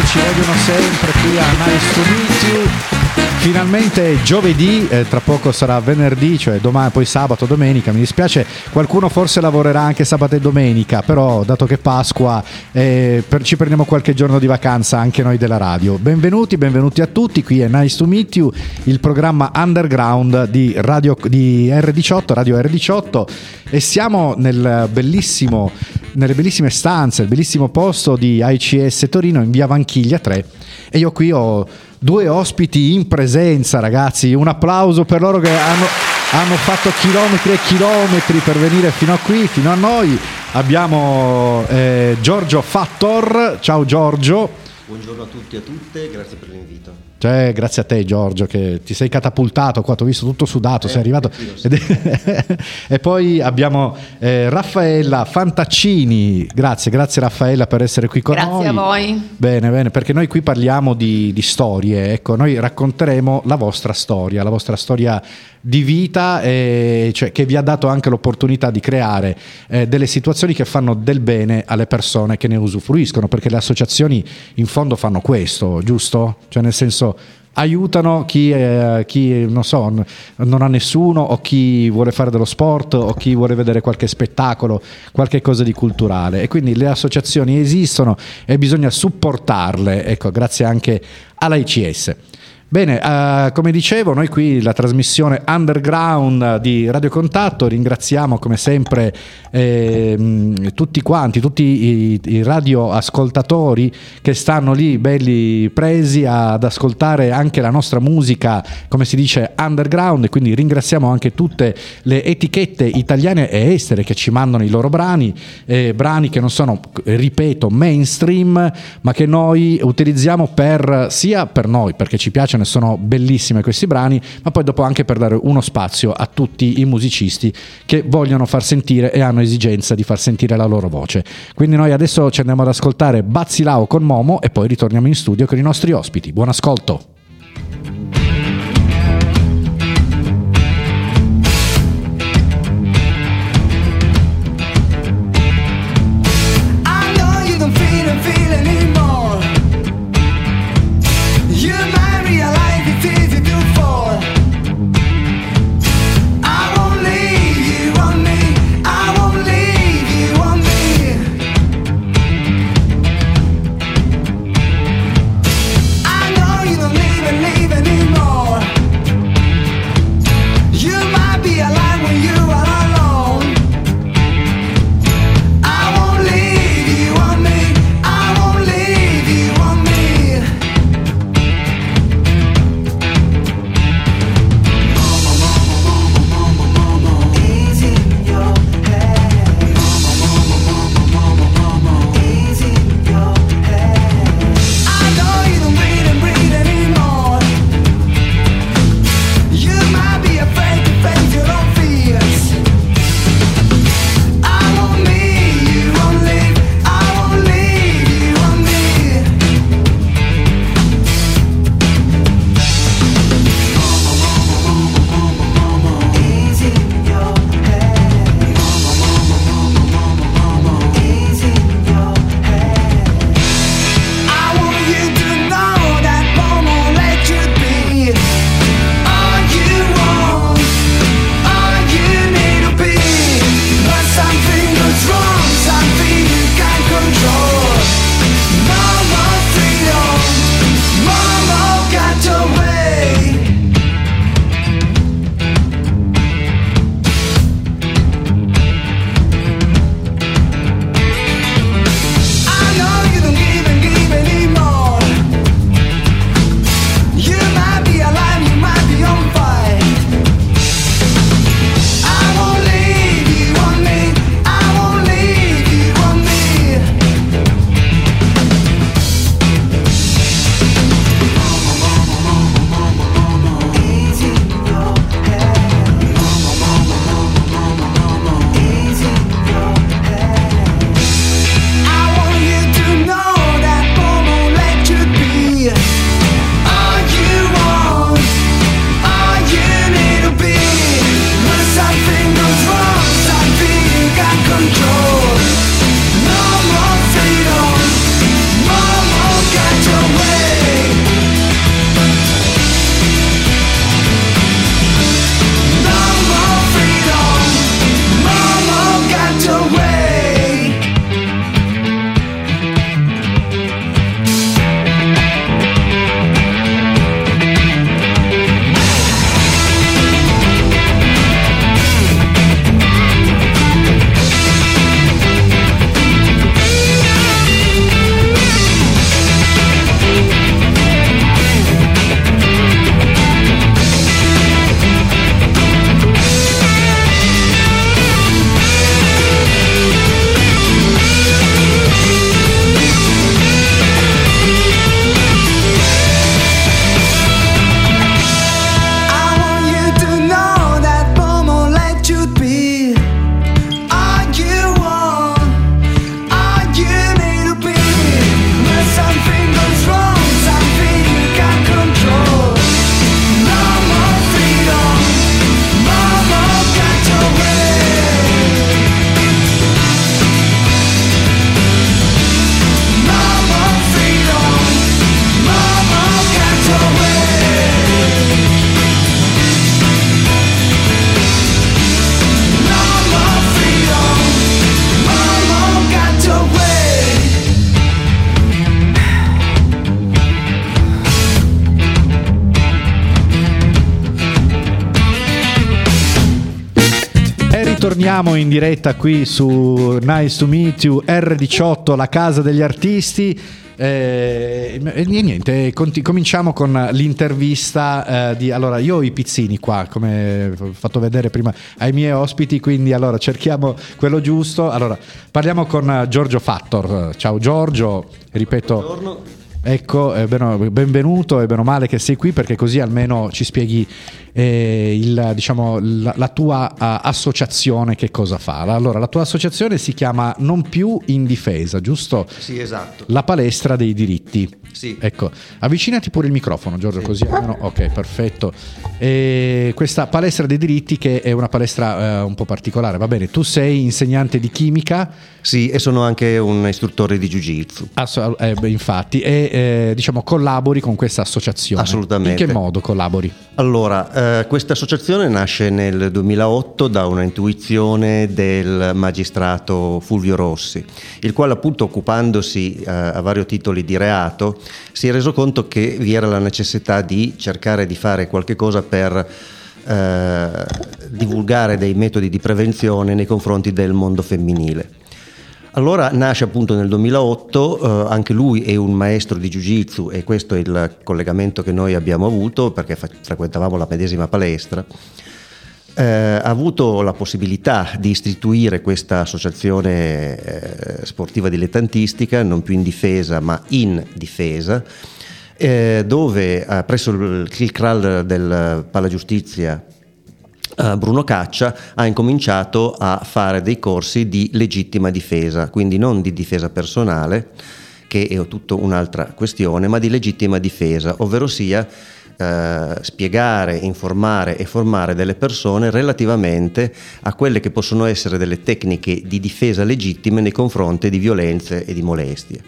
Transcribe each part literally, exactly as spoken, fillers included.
ci vogliono sempre qui a Nice to Meet You. Finalmente giovedì, eh, tra poco sarà venerdì, cioè domani, poi sabato, domenica. Mi dispiace, qualcuno forse lavorerà anche sabato e domenica, però dato che è Pasqua eh, per, ci prendiamo qualche giorno di vacanza anche noi della radio. Benvenuti, benvenuti a tutti, qui è Nice to Meet You, il programma underground di, radio, di R diciotto, Radio R diciotto, e siamo nel bellissimo, nelle bellissime stanze, il bellissimo posto di A I C S Torino in via Vanchiglia tre, e io qui ho due ospiti in presenza, ragazzi. Un applauso per loro che hanno, hanno fatto chilometri e chilometri per venire fino a qui, fino a noi. Abbiamo eh, Giorgio Fattor. Ciao Giorgio. Buongiorno a tutti e a tutte, grazie per l'invito. Cioè, grazie a te Giorgio, che ti sei catapultato qua, ti ho visto tutto sudato, eh, sei arrivato. Sì. E poi abbiamo eh, Raffaella Fantaccini. Grazie, grazie Raffaella per essere qui con grazie noi. Grazie a voi. Bene, bene, perché noi qui parliamo di, di storie, ecco, noi racconteremo la vostra storia, la vostra storia di vita, eh, cioè, che vi ha dato anche l'opportunità di creare eh, delle situazioni che fanno del bene alle persone che ne usufruiscono, perché le associazioni in fondo fanno questo, giusto? Cioè, nel senso, aiutano chi, eh, chi non so, non ha nessuno, o chi vuole fare dello sport, o chi vuole vedere qualche spettacolo, qualche cosa di culturale, e quindi le associazioni esistono e bisogna supportarle, ecco, grazie anche all'A I C S. Bene, uh, come dicevo, noi qui la trasmissione underground di Radio Contatto, ringraziamo come sempre eh, tutti quanti, tutti i, i radioascoltatori che stanno lì belli presi ad ascoltare anche la nostra musica, come si dice, underground, e quindi ringraziamo anche tutte le etichette italiane e estere che ci mandano i loro brani, eh, brani che non sono, ripeto, mainstream, ma che noi utilizziamo per, sia per noi, perché ci piace, sono bellissimi questi brani, ma poi dopo anche per dare uno spazio a tutti i musicisti che vogliono far sentire e hanno esigenza di far sentire la loro voce. Quindi noi adesso ci andiamo ad ascoltare Bazzilao con Momo e poi ritorniamo in studio con i nostri ospiti. Buon ascolto. You don't need ritorniamo in diretta qui su Nice to Meet You R diciotto, la casa degli artisti. Eh, e niente, conti- cominciamo con l'intervista eh, di allora io ho i pizzini qua, come ho fatto vedere prima ai miei ospiti, quindi allora cerchiamo quello giusto. Allora parliamo con Giorgio Fattor. Ciao Giorgio, ripeto. Buongiorno. Ecco, eh, ben, benvenuto e bene o male che sei qui, perché così almeno ci spieghi eh, il, diciamo, la, la tua uh, associazione che cosa fa. Allora, la tua associazione si chiama Non più in difesa, giusto? Sì, esatto. La palestra dei diritti. Sì. Ecco, avvicinati pure il microfono, Giorgio, sì. Così almeno. Ok, perfetto. E questa palestra dei diritti, che è una palestra eh, un po' particolare, va bene? Tu sei insegnante di chimica. Sì, e sono anche un istruttore di Jiu-Jitsu. Asso- eh, beh, infatti, e eh, diciamo collabori con questa associazione. Assolutamente. In che modo collabori? Allora, eh, questa associazione nasce nel duemilaotto da una intuizione del magistrato Fulvio Rossi, il quale, appunto, occupandosi eh, a vario titoli di reato, si è reso conto che vi era la necessità di cercare di fare qualche cosa per eh, divulgare dei metodi di prevenzione nei confronti del mondo femminile. Allora nasce appunto nel duemilaotto, eh, anche lui è un maestro di Jiu-Jitsu e questo è il collegamento che noi abbiamo avuto, perché fa- frequentavamo la medesima palestra. Eh, ha avuto la possibilità di istituire questa associazione eh, sportiva dilettantistica, non più in difesa ma in difesa, eh, dove eh, presso il, il C R A L del Palagiustizia Bruno Caccia ha incominciato a fare dei corsi di legittima difesa, quindi non di difesa personale, che è tutta un'altra questione, ma di legittima difesa, ovvero sia eh, spiegare, informare e formare delle persone relativamente a quelle che possono essere delle tecniche di difesa legittime nei confronti di violenze e di molestie.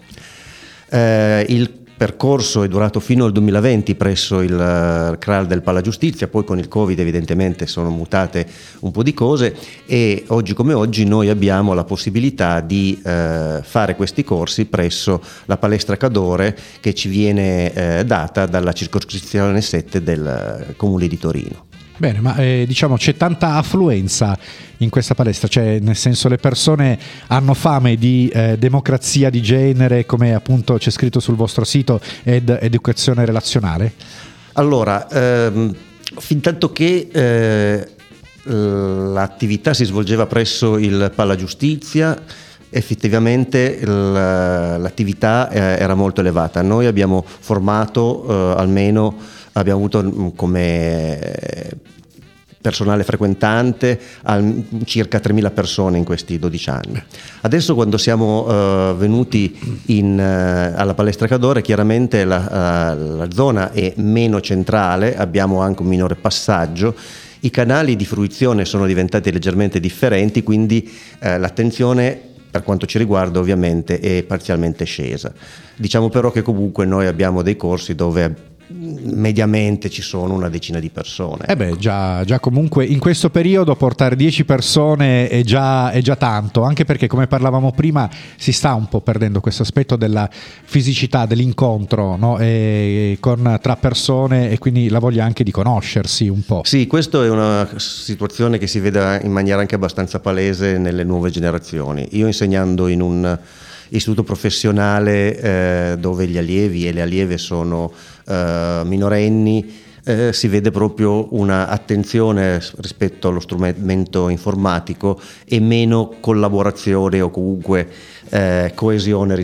Eh, il percorso è durato fino al duemilaventi presso il C R A L del Palagiustizia, poi con il Covid evidentemente sono mutate un po' di cose e oggi come oggi noi abbiamo la possibilità di eh, fare questi corsi presso la palestra Cadore, che ci viene eh, data dalla circoscrizione sette del Comune di Torino. Bene, ma eh, diciamo c'è tanta affluenza in questa palestra, cioè nel senso le persone hanno fame di eh, democrazia di genere, come appunto c'è scritto sul vostro sito, ed educazione relazionale? Allora, ehm, fin tanto che eh, l'attività si svolgeva presso il Palagiustizia, effettivamente l'attività era molto elevata. Noi abbiamo formato eh, almeno, abbiamo avuto come personale frequentante circa tremila persone in questi dodici anni. Adesso, quando siamo uh, venuti in, uh, alla palestra Cadore, chiaramente la, uh, la zona è meno centrale, abbiamo anche un minore passaggio, i canali di fruizione sono diventati leggermente differenti, quindi uh, l'attenzione, per quanto ci riguarda, ovviamente è parzialmente scesa. Diciamo però che comunque noi abbiamo dei corsi dove mediamente ci sono una decina di persone. Eh beh, già, già comunque in questo periodo portare dieci persone è già, è già tanto, anche perché, come parlavamo prima, si sta un po' perdendo questo aspetto della fisicità, dell'incontro, no? E con, tra persone, e quindi la voglia anche di conoscersi un po'. Sì, questa è una situazione che si vede in maniera anche abbastanza palese nelle nuove generazioni. Io, insegnando in un istituto professionale eh, dove gli allievi e le allieve sono eh, minorenni, eh, si vede proprio una attenzione rispetto allo strumento informatico e meno collaborazione o comunque eh, coesione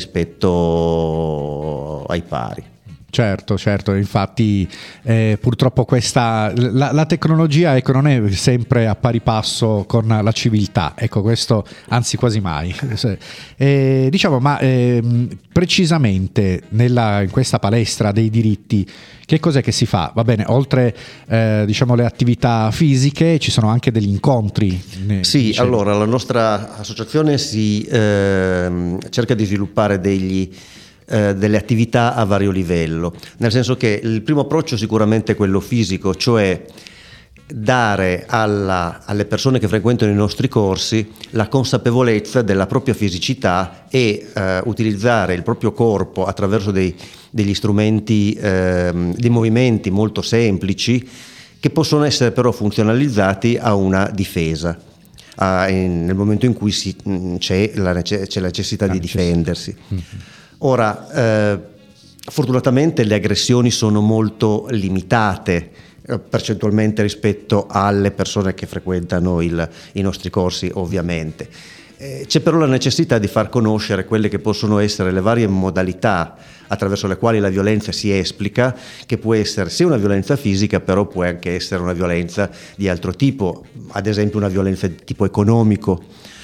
rispetto ai pari. Certo, certo, infatti eh, purtroppo questa la, la tecnologia, ecco, non è sempre a pari passo con la civiltà, ecco, questo anzi quasi mai. Eh, diciamo, ma eh, precisamente nella, in questa palestra dei diritti, che cos'è che si fa? Va bene, oltre eh, diciamo le attività fisiche, ci sono anche degli incontri. Sì, dicevo. Allora la nostra associazione si eh, cerca di sviluppare degli delle attività a vario livello, nel senso che il primo approccio sicuramente è quello fisico, cioè dare alla, alle persone che frequentano i nostri corsi la consapevolezza della propria fisicità e eh, utilizzare il proprio corpo attraverso dei, degli strumenti, eh, dei movimenti molto semplici, che possono essere però funzionalizzati a una difesa. a, in, nel momento in cui si, c'è, la, c'è la necessità la di necessità. difendersi. Mm-hmm. Ora, eh, fortunatamente le aggressioni sono molto limitate eh, percentualmente rispetto alle persone che frequentano il, i nostri corsi, ovviamente. Eh, c'è però la necessità di far conoscere quelle che possono essere le varie modalità attraverso le quali la violenza si esplica, che può essere sia una violenza fisica, però può anche essere una violenza di altro tipo, ad esempio una violenza di tipo economico,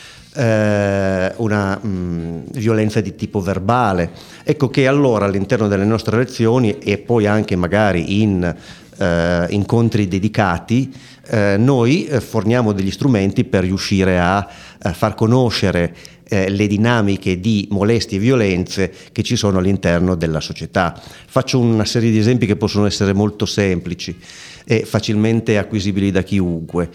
eh, una mh, violenza di tipo verbale. Ecco che allora all'interno delle nostre lezioni e poi anche magari in eh, incontri dedicati, eh, noi eh, forniamo degli strumenti per riuscire a, a far conoscere Eh, le dinamiche di molestie e violenze che ci sono all'interno della società. Faccio una serie di esempi che possono essere molto semplici e facilmente acquisibili da chiunque.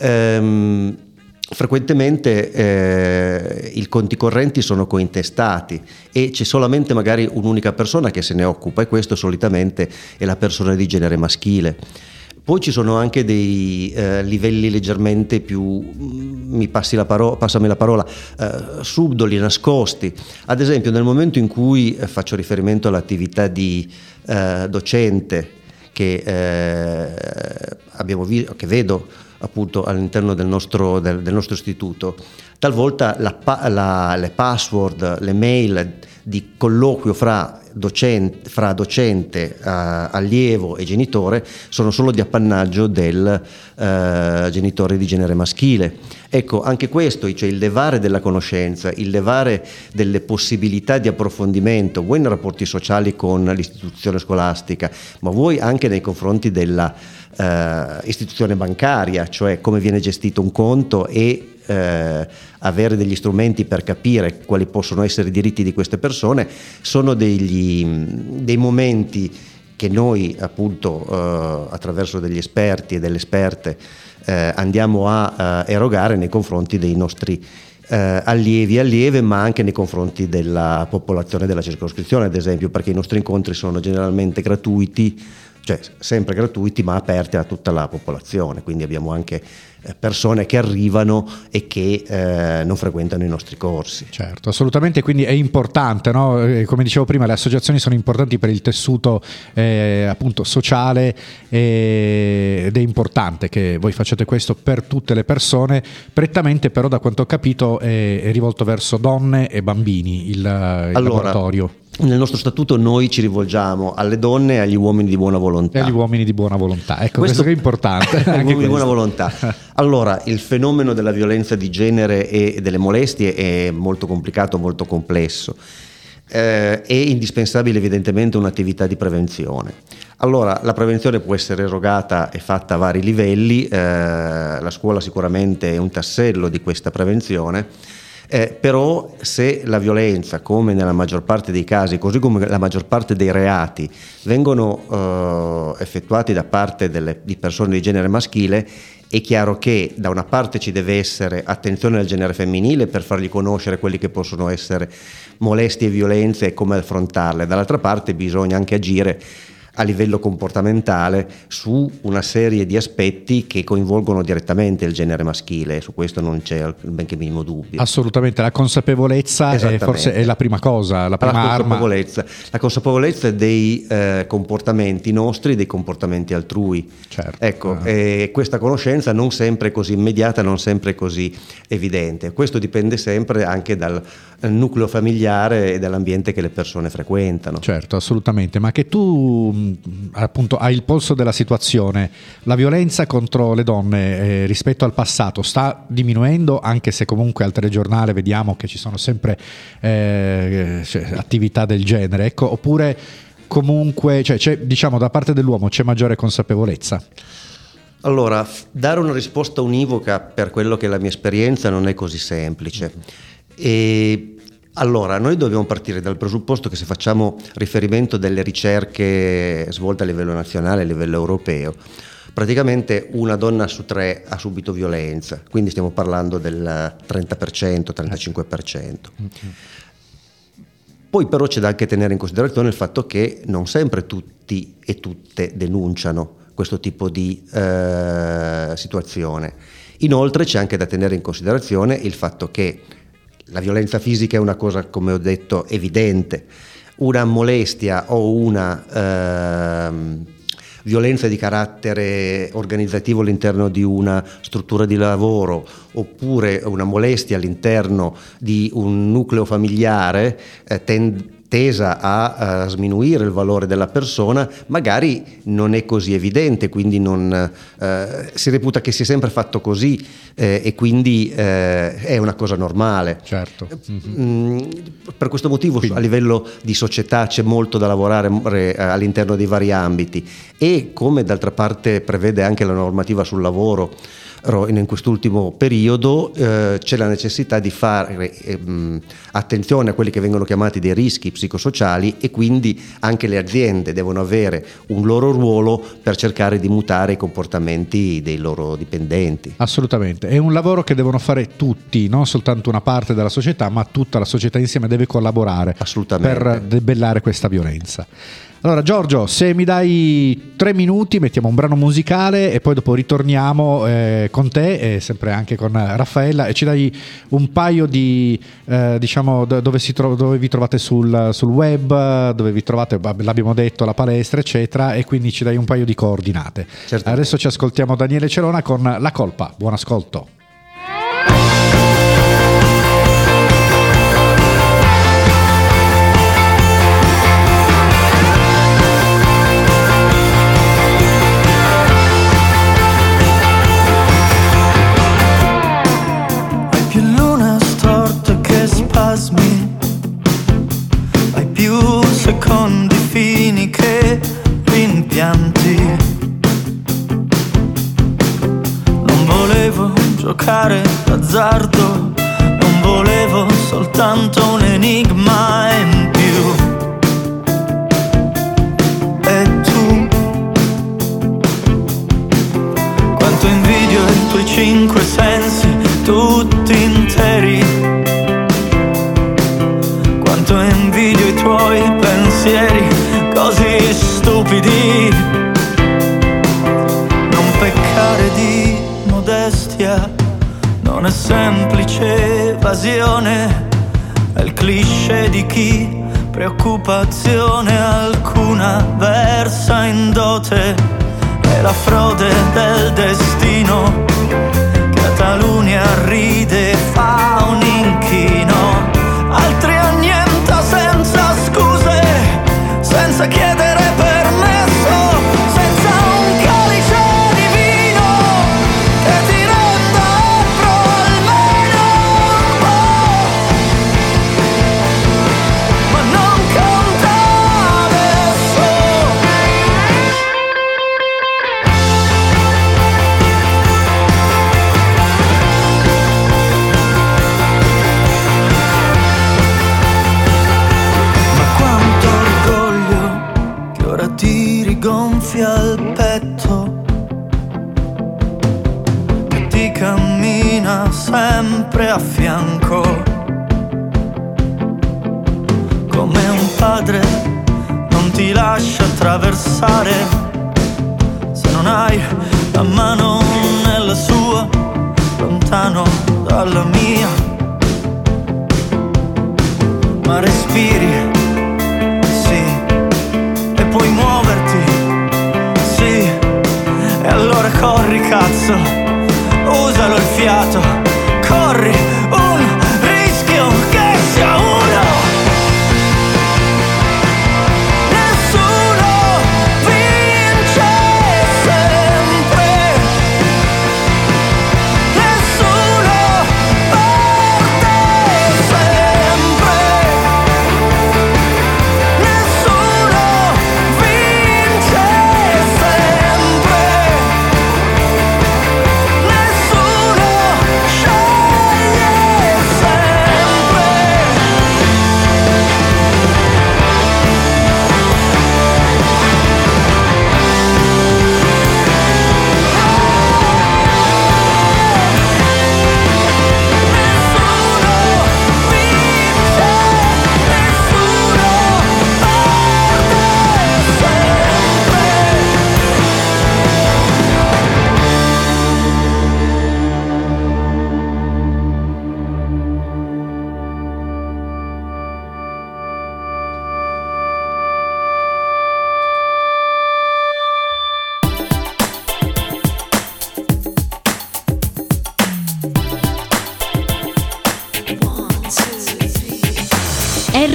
Ehm, frequentemente eh, i conti correnti sono cointestati e c'è solamente magari un'unica persona che se ne occupa, e questo solitamente è la persona di genere maschile. Poi ci sono anche dei eh, livelli leggermente più, mi passi la paro- passami la parola, eh, subdoli, nascosti. Ad esempio, nel momento in cui eh, faccio riferimento all'attività di eh, docente che eh, abbiamo vi- che vedo appunto all'interno del nostro, del, del nostro istituto, talvolta la, la, le password, le mail di colloquio fra docente, fra docente uh, allievo e genitore sono solo di appannaggio del uh, genitore di genere maschile. Ecco, anche questo, cioè il levare della conoscenza, il levare delle possibilità di approfondimento, vuoi nei rapporti sociali con l'istituzione scolastica, ma vuoi anche nei confronti della uh, istituzione bancaria, cioè come viene gestito un conto e Eh, avere degli strumenti per capire quali possono essere i diritti di queste persone, sono degli, dei momenti che noi appunto eh, attraverso degli esperti e delle esperte eh, andiamo a eh, erogare nei confronti dei nostri eh, allievi e allieve, ma anche nei confronti della popolazione della circoscrizione, ad esempio, perché i nostri incontri sono generalmente gratuiti, cioè sempre gratuiti ma aperti a tutta la popolazione, quindi abbiamo anche persone che arrivano e che eh, non frequentano i nostri corsi. Certo, assolutamente, quindi è importante, no? Come dicevo prima, le associazioni sono importanti per il tessuto eh, appunto sociale eh, ed è importante che voi facciate questo per tutte le persone. Prettamente però, da quanto ho capito, è, è rivolto verso donne e bambini il, il allora, laboratorio. Nel nostro statuto noi ci rivolgiamo alle donne e agli uomini di buona volontà. E agli uomini di buona volontà, ecco, questo, questo che è importante. Agli uomini di buona volontà. Allora, il fenomeno della violenza di genere e delle molestie è molto complicato, molto complesso. Eh, è indispensabile evidentemente un'attività di prevenzione. Allora, la prevenzione può essere erogata e fatta a vari livelli, eh, la scuola sicuramente è un tassello di questa prevenzione. Eh, però se la violenza, come nella maggior parte dei casi, così come la maggior parte dei reati, vengono eh, effettuati da parte delle, di persone di genere maschile, è chiaro che da una parte ci deve essere attenzione al genere femminile per fargli conoscere quelli che possono essere molestie e violenze e come affrontarle, dall'altra parte bisogna anche agire a livello comportamentale su una serie di aspetti che coinvolgono direttamente il genere maschile, su questo non c'è il benché minimo dubbio. Assolutamente, la consapevolezza è forse è la prima cosa, la prima la arma. Consapevolezza. La consapevolezza dei eh, comportamenti nostri, dei comportamenti altrui. Certo. Ecco, ah. e questa conoscenza non sempre è così immediata, non sempre è così evidente. Questo dipende sempre anche dal nucleo familiare e dall'ambiente che le persone frequentano. Certo, assolutamente, ma che tu appunto hai il polso della situazione, la violenza contro le donne eh, rispetto al passato sta diminuendo, anche se comunque al telegiornale vediamo che ci sono sempre eh, cioè, attività del genere, ecco, oppure comunque cioè, c'è, diciamo da parte dell'uomo c'è maggiore consapevolezza? Allora, dare una risposta univoca per quello che è la mia esperienza non è così semplice. E allora, noi dobbiamo partire dal presupposto che se facciamo riferimento delle ricerche svolte a livello nazionale, a livello europeo, praticamente una donna su tre ha subito violenza, quindi stiamo parlando del trenta per cento, trentacinque per cento. Okay. Poi però c'è da anche tenere in considerazione il fatto che non sempre tutti e tutte denunciano questo tipo di eh, situazione. Inoltre c'è anche da tenere in considerazione il fatto che la violenza fisica è una cosa, come ho detto, evidente. Una molestia o una ehm, violenza di carattere organizzativo all'interno di una struttura di lavoro, oppure una molestia all'interno di un nucleo familiare eh, tende tesa a, a sminuire il valore della persona, magari non è così evidente, quindi non, eh, si reputa che sia sempre fatto così eh, e quindi eh, è una cosa normale. Certo. Mm, per questo motivo quindi, a livello di società c'è molto da lavorare eh, all'interno dei vari ambiti, e come d'altra parte prevede anche la normativa sul lavoro in quest'ultimo periodo, eh, c'è la necessità di fare eh, attenzione a quelli che vengono chiamati dei rischi psicosociali, e quindi anche le aziende devono avere un loro ruolo per cercare di mutare i comportamenti dei loro dipendenti. Assolutamente, è un lavoro che devono fare tutti, non soltanto una parte della società, ma tutta la società insieme deve collaborare per debellare questa violenza. Allora Giorgio, se mi dai tre minuti mettiamo un brano musicale e poi dopo ritorniamo eh, con te e sempre anche con Raffaella, e ci dai un paio di eh, diciamo dove, si tro- dove vi trovate sul, sul web, dove vi trovate, l'abbiamo detto, la palestra eccetera, e quindi ci dai un paio di coordinate. Certamente. Adesso ci ascoltiamo Daniele Cerona con La Colpa. Buon ascolto. Hai più secondi fini che rimpianti. Non volevo giocare d'azzardo, non volevo soltanto un enigma in più. E tu, quanto invidio i tuoi cinque sensi tutti interi, quanto invidio i tuoi pensieri così stupidi. Non peccare di modestia non è semplice evasione, è il cliché di chi preoccupazione alcuna versa in dote. È la frode del destino che a taluni arride e fa un inchino, altri annienta senza scuse, senza chiedere permesso, senza un calice di vino che ti renda pro almeno un po', ma non conta adesso. Ti rigonfia il petto, che ti cammina sempre a fianco, come un padre non ti lascia attraversare se non hai la mano nella sua, lontano dalla mia, ma respiri, puoi muoverti, sì, e allora corri cazzo, usalo il fiato, corri, un rischio che sia uno, nessuno vince sempre, nessuno perde sempre, nessuno vince sempre, nessuno sceglie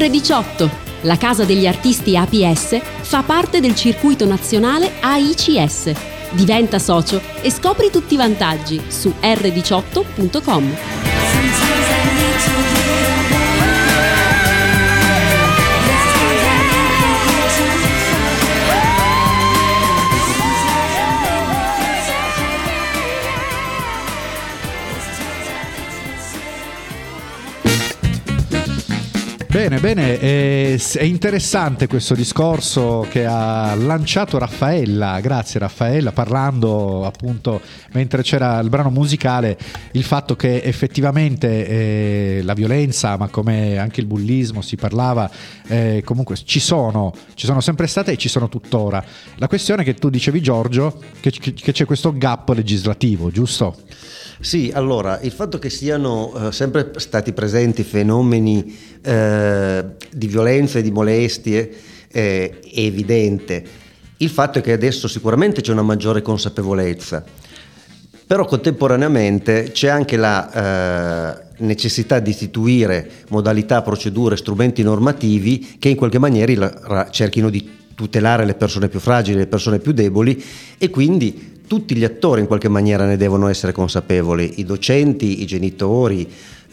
erre diciotto, la casa degli artisti A P S, fa parte del circuito nazionale A I C S. Diventa socio e scopri tutti i vantaggi su erre diciotto punto com. Bene, bene, è, è interessante questo discorso che ha lanciato Raffaella, grazie Raffaella, parlando appunto mentre c'era il brano musicale, il fatto che effettivamente eh, la violenza, ma come anche il bullismo si parlava, eh, comunque ci sono, ci sono sempre state e ci sono tuttora. La questione è che tu dicevi, Giorgio, che, che c'è questo gap legislativo, giusto? Sì, allora, il fatto che siano eh, sempre stati presenti fenomeni eh, di violenza e di molestie eh, è evidente. Il fatto è che adesso sicuramente c'è una maggiore consapevolezza, però contemporaneamente c'è anche la eh, necessità di istituire modalità, procedure, strumenti normativi che in qualche maniera cerchino di tutelare le persone più fragili, le persone più deboli, e quindi tutti gli attori in qualche maniera ne devono essere consapevoli, i docenti, i genitori,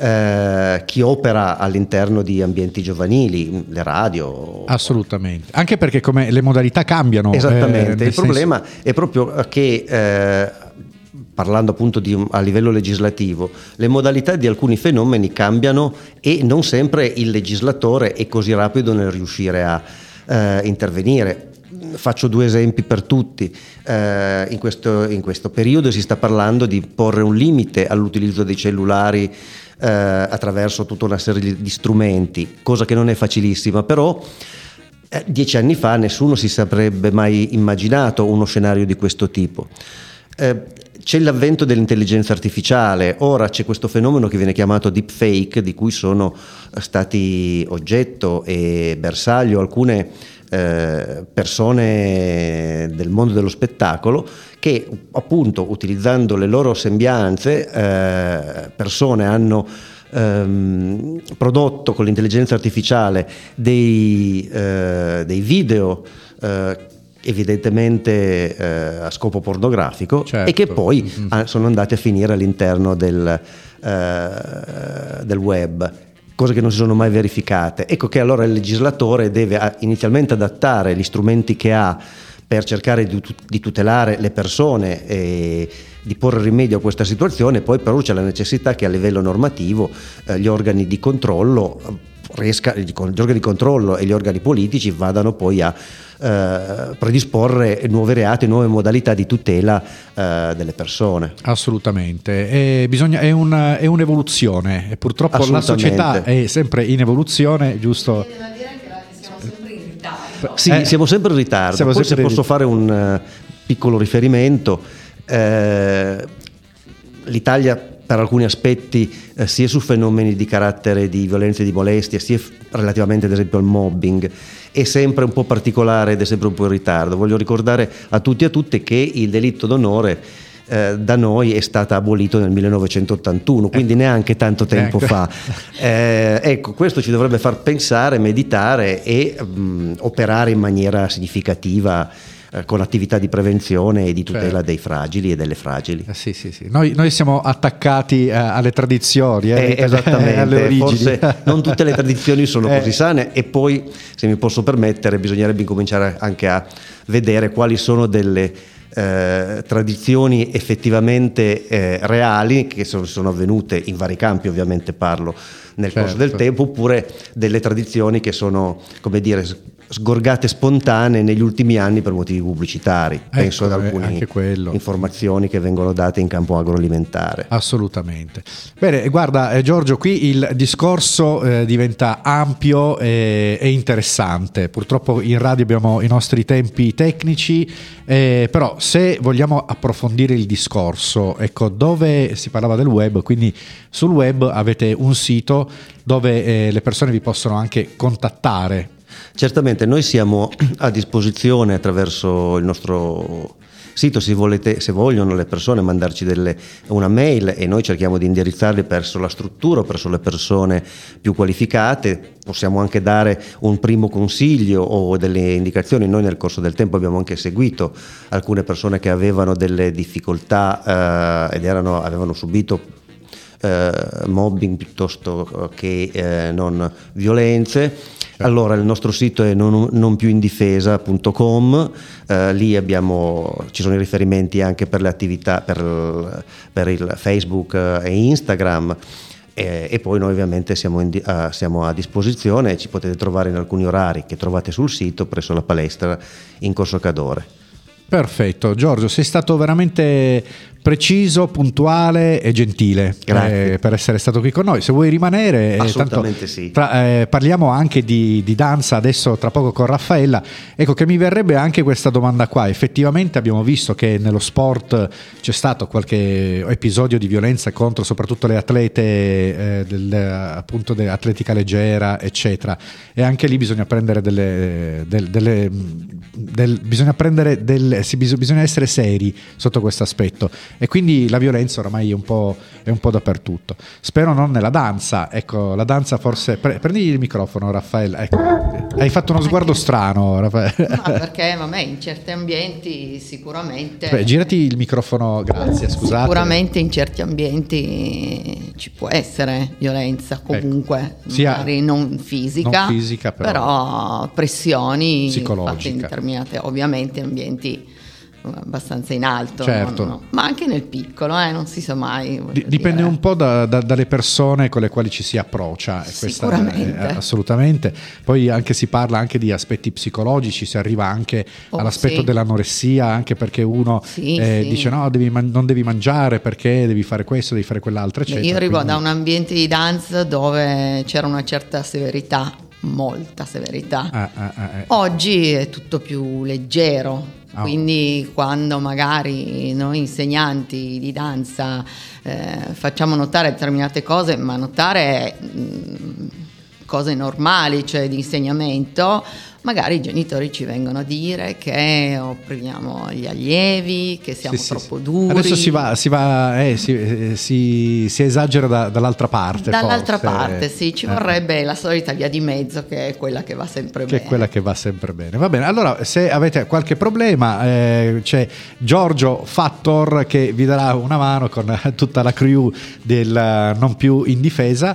eh, chi opera all'interno di ambienti giovanili, le radio. Assolutamente, anche perché come le modalità cambiano. Esattamente, eh, il problema senso... è proprio che, eh, parlando appunto di, a livello legislativo, le modalità di alcuni fenomeni cambiano e non sempre il legislatore è così rapido nel riuscire a eh, intervenire. Faccio due esempi per tutti. Eh, in, questo, in questo periodo si sta parlando di porre un limite all'utilizzo dei cellulari eh, attraverso tutta una serie di strumenti, cosa che non è facilissima, però eh, dieci anni fa nessuno si sarebbe mai immaginato uno scenario di questo tipo. Eh, c'è l'avvento dell'intelligenza artificiale, ora c'è questo fenomeno che viene chiamato deepfake, di cui sono stati oggetto e bersaglio alcune Eh, persone del mondo dello spettacolo che appunto, utilizzando le loro sembianze, eh, persone hanno ehm, prodotto con l'intelligenza artificiale dei, eh, dei video eh, evidentemente eh, a scopo pornografico, certo, e che poi mm-hmm. sono andati a finire all'interno del, eh, del web, cose che non si sono mai verificate. Ecco che allora il legislatore deve inizialmente adattare gli strumenti che ha per cercare di, di tutelare le persone e di porre rimedio a questa situazione, poi però c'è la necessità che a livello normativo eh, gli organi di controllo riesca, gli organi di controllo e gli organi politici vadano poi a eh, predisporre nuovi reati, nuove modalità di tutela eh, delle persone. Assolutamente, e bisogna, è, un, è un'evoluzione e purtroppo la società è sempre in evoluzione, giusto? Sì, eh, siamo sempre in ritardo. Poi sempre se posso fare un uh, piccolo riferimento, eh, l'Italia per alcuni aspetti eh, sia su fenomeni di carattere di violenza e di molestia, sia f- relativamente ad esempio al mobbing, è sempre un po' particolare ed è sempre un po' in ritardo. Voglio ricordare a tutti e a tutte che il delitto d'onore eh, da noi è stato abolito nel millenovecentottantuno, quindi ecco, neanche tanto tempo ecco. fa. Eh, ecco, questo ci dovrebbe far pensare, meditare e mh, operare in maniera significativa eh, con attività di prevenzione e di tutela, certo, dei fragili e delle fragili. Eh, sì, sì, sì. Noi, noi siamo attaccati eh, alle tradizioni, eh, eh, esattamente, alle origini. Forse non tutte le tradizioni sono eh. così sane, e poi, se mi posso permettere, bisognerebbe incominciare anche a vedere quali sono delle Eh, tradizioni effettivamente eh, reali che sono, sono avvenute in vari campi, ovviamente parlo nel certo. corso del tempo, oppure delle tradizioni che sono, come dire, sgorgate spontanee negli ultimi anni per motivi pubblicitari. Ecco, penso ad alcune informazioni che vengono date in campo agroalimentare. Assolutamente. Bene, guarda eh, Giorgio, qui il discorso eh, diventa ampio e, e interessante. Purtroppo in radio abbiamo i nostri tempi tecnici, eh, però se vogliamo approfondire il discorso, ecco, dove si parlava del web, quindi sul web avete un sito dove eh, le persone vi possono anche contattare. Certamente, noi siamo a disposizione attraverso il nostro sito, se, volete, se vogliono le persone mandarci delle, una mail, e noi cerchiamo di indirizzarli verso la struttura, verso le persone più qualificate. Possiamo anche dare un primo consiglio o delle indicazioni. Noi nel corso del tempo abbiamo anche seguito alcune persone che avevano delle difficoltà eh, ed erano, avevano subito eh, mobbing piuttosto che eh, non violenze. Allora il nostro sito è non, non più indifesa punto com, eh, lì abbiamo, ci sono i riferimenti anche per le attività, per, per il Facebook e Instagram, e, e poi noi ovviamente siamo, in, uh, siamo a disposizione, ci potete trovare in alcuni orari che trovate sul sito presso la palestra in Corso Cadore. Perfetto, Giorgio, sei stato veramente preciso, puntuale e gentile eh, per essere stato qui con noi. Se vuoi rimanere, assolutamente tanto, sì. Tra, eh, parliamo anche di, di danza adesso tra poco con Raffaella. Ecco, che mi verrebbe anche questa domanda qua. Effettivamente abbiamo visto che nello sport c'è stato qualche episodio di violenza contro soprattutto le atlete eh, del, appunto dell'atletica leggera, eccetera, e anche lì bisogna prendere delle, delle, delle del, bisogna prendere del, sì, bisogna essere seri sotto questo aspetto. E quindi la violenza oramai è un po', è un po' dappertutto. Spero non nella danza. Ecco, la danza forse. Pre- prendi il microfono, Raffaele. Ecco. Hai fatto uno sguardo strano, Raffaele. No, perché vabbè, in certi ambienti sicuramente. Beh, girati il microfono, grazie. Scusate. Sicuramente in certi ambienti ci può essere violenza, comunque, ecco. Sia magari non fisica, non fisica però, però pressioni psicologiche fatte in determinate, ovviamente, ambienti abbastanza in alto, certo. no, no. Ma anche nel piccolo, eh, non si sa mai. D- dipende dire. un po' da, da, dalle persone con le quali ci si approccia. Sicuramente. Questa è, assolutamente. Poi anche si parla anche di aspetti psicologici, si arriva anche oh, all'aspetto sì. dell'anoressia, anche perché uno sì, eh, sì. dice no, devi man- non devi mangiare perché devi fare questo, devi fare quell'altro, eccetera. Io arrivo quindi... da un ambiente di danza dove c'era una certa severità, molta severità. Ah, ah, ah, eh. Oggi è tutto più leggero. Oh. Quindi quando magari noi insegnanti di danza eh, facciamo notare determinate cose, ma notare mh, cose normali, cioè di insegnamento, magari i genitori ci vengono a dire che opprimiamo gli allievi, che siamo sì, troppo sì, duri. Adesso si va, si, va eh, si, eh, si, si esagera da, dall'altra parte. Dall'altra forse. parte, sì, ci eh. vorrebbe la solita via di mezzo, che è quella che va sempre che bene. È quella che va sempre bene. Va bene, allora se avete qualche problema eh, c'è Giorgio Factor che vi darà una mano con tutta la crew del Non Più Indifesa.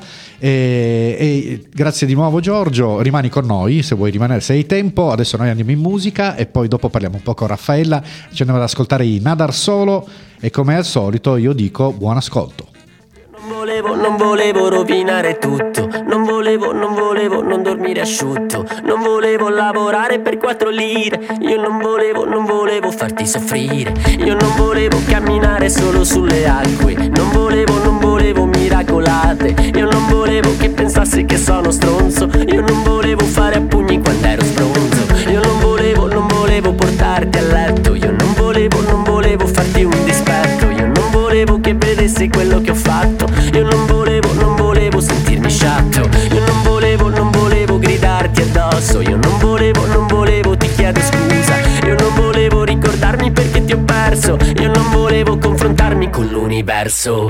E, e grazie di nuovo Giorgio, rimani con noi se vuoi rimanere, se hai tempo. Adesso noi andiamo in musica e poi dopo parliamo un po' con Raffaella, ci andiamo ad ascoltare i Nadar Solo e come al solito io dico buon ascolto. Non volevo, non volevo rovinare tutto, non volevo, non volevo non dormire asciutto, non volevo lavorare per quattro lire, io non volevo, non volevo farti soffrire, io non volevo camminare solo sulle acque, non volevo, non volevo miracolate, io non volevo che pensassi che sono stronzo, io non volevo fare a pugni quando ero stronzo, io non volevo, non volevo portarti a letto, io non volevo, non volevo farti un dispetto, io non volevo che vedessi quello che ho fatto, io non volevo, non volevo sentirmi sciatto, io non volevo, non volevo gridarti addosso, io non volevo, non volevo ti chiedo scusa, io non volevo ricordarmi perché ti ho perso, io non volevo confrontarmi con l'universo.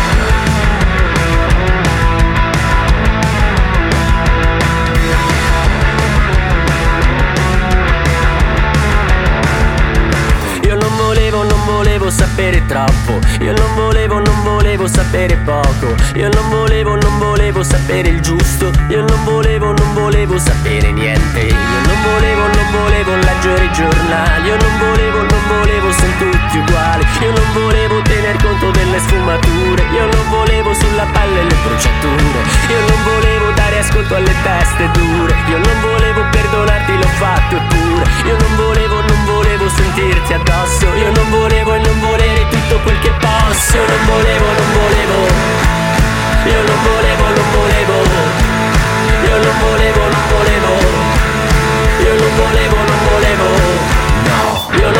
Non volevo sapere troppo, io non volevo, non volevo sapere poco, io non volevo, non volevo sapere il giusto, io non volevo, non volevo sapere niente, io non volevo, non volevo leggere i giornali, io non volevo, non volevo sono tutti uguali, io non volevo tener conto delle sfumature, io non volevo sulla pelle le bruciature, io non volevo dare ascolto alle teste dure, io non volevo perdonarti, l'ho fatto eppure, io non volevo, non volevo sentirti addosso, io non volevo e non volere tutto quel che posso, io non volevo, non volevo, io non volevo, non volevo, io non volevo, non volevo, io non volevo, non volevo, no, io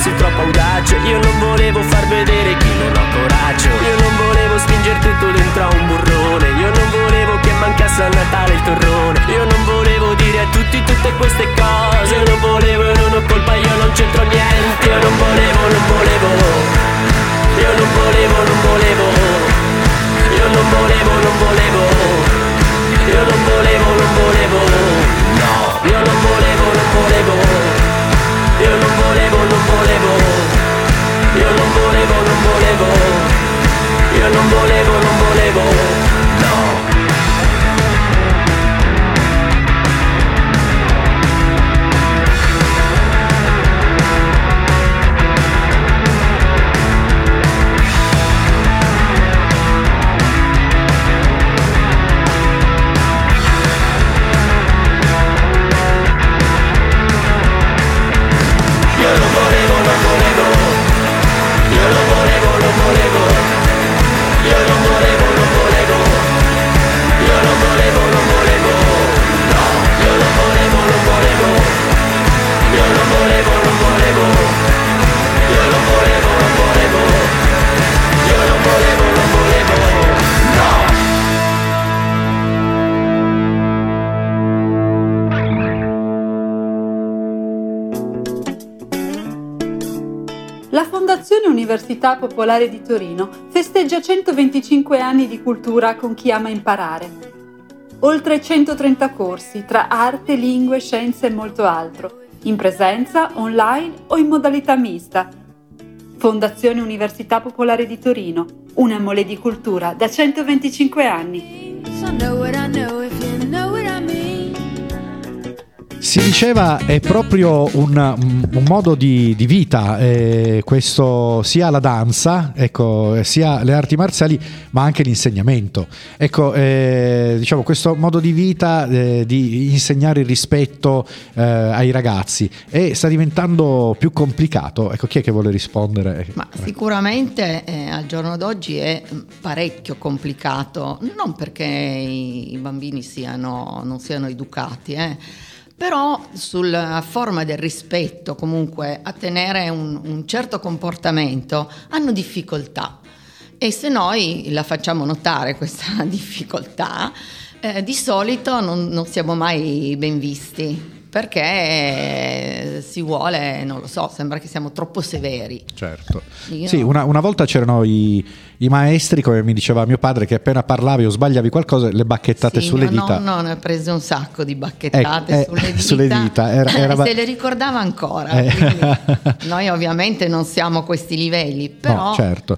fossi troppo audace. Io non volevo far vedere chi non ho coraggio. Io non volevo spingere tutto dentro a un burrone. Io non volevo che mancasse a Natale il torrone. Io non volevo dire a tutti tutte queste cose. Io non volevo, io non ho colpa, io non c'entro niente. Io non volevo, non volevo. Io non volevo, non volevo. Io non volevo, non volevo. Io non volevo, non volevo. No, io non volevo, non volevo. Io non volevo, non volevo. Io non volevo, non volevo. Io non volevo, non volevo. No. La Fondazione Università Popolare di Torino festeggia centoventicinque anni di cultura con chi ama imparare. Oltre centotrenta corsi tra arte, lingue, scienze e molto altro, in presenza, online o in modalità mista. Fondazione Università Popolare di Torino, una mole di cultura da centoventicinque anni. Si diceva è proprio un, un modo di, di vita, eh, questo sia la danza, ecco, sia le arti marziali, ma anche l'insegnamento. Ecco, eh, diciamo questo modo di vita eh, di insegnare il rispetto eh, ai ragazzi e sta diventando più complicato. Ecco, chi è che vuole rispondere? Ma sicuramente eh, al giorno d'oggi è parecchio complicato, non perché i, i bambini siano, non siano educati, eh. Però sulla forma del rispetto, comunque a tenere un, un certo comportamento, hanno difficoltà. E se noi la facciamo notare questa difficoltà, eh, di solito non, non siamo mai ben visti, perché si vuole, non lo so, sembra che siamo troppo severi. Certo. Io... Sì, una, una volta c'erano i, i maestri, come mi diceva mio padre, che appena parlavi o sbagliavi qualcosa le bacchettate sì, sulle mio dita. No, ne ha preso un sacco di bacchettate eh, sulle eh, dita, sulle dita. Era, era... se le ricordava ancora. Eh. Noi ovviamente non siamo a questi livelli, però no, certo.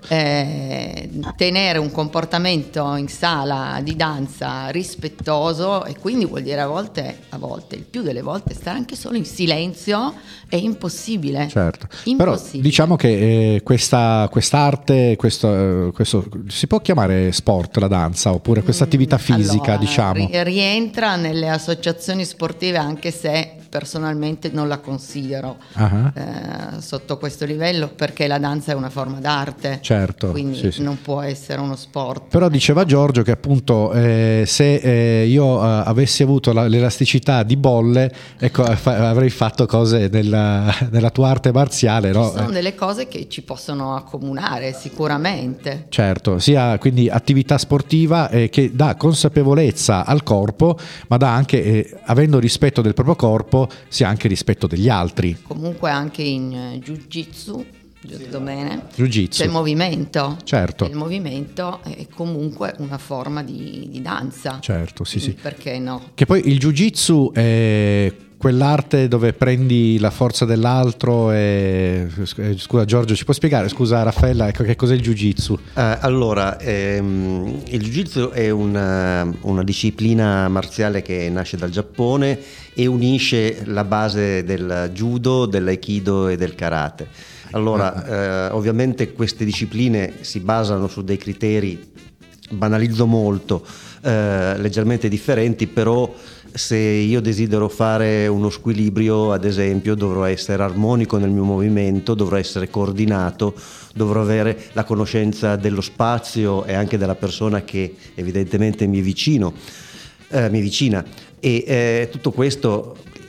eh, tenere un comportamento in sala di danza rispettoso, e quindi vuol dire a volte, a volte, il più delle volte, stare anche solo in silenzio è impossibile. Certo. Impossibile. Però diciamo che eh, questa quest'arte, questo, eh, questo si può chiamare sport la danza, oppure questa attività fisica, allora, diciamo. ri- rientra nelle associazioni sportive, anche se personalmente non la considero uh-huh. eh, sotto questo livello, perché la danza è una forma d'arte, certo, quindi sì, sì. non può essere uno sport. Però diceva Giorgio che appunto eh, se eh, io eh, avessi avuto la, l'elasticità di Bolle, ecco, fa- avrei fatto cose nella, nella tua arte marziale, no? Ci sono delle cose che ci possono accomunare sicuramente. Certo, sia quindi attività sportiva eh, che dà consapevolezza al corpo, ma dà anche, eh, avendo rispetto del proprio corpo, sia anche rispetto degli altri. Comunque anche in uh, Jiu-Jitsu, giusto bene? Jiu-Jitsu. C'è il movimento. Certo. Il movimento è comunque una forma di, di danza. Certo, sì, sì. Perché no? Che poi il Jiu-Jitsu è quell'arte dove prendi la forza dell'altro e... Scusa Giorgio, ci puoi spiegare? Scusa Raffaella, ecco, che cos'è il Jiu-Jitsu? Uh, allora, ehm, il Jiu-Jitsu è una, una disciplina marziale che nasce dal Giappone e unisce la base del judo, dell'aikido e del karate. Allora, eh, ovviamente queste discipline si basano su dei criteri, banalizzo molto, eh, leggermente differenti, però se io desidero fare uno squilibrio, ad esempio, dovrò essere armonico nel mio movimento, dovrò essere coordinato, dovrò avere la conoscenza dello spazio e anche della persona che evidentemente mi è vicino, eh, mi è vicina. E eh, tutto questo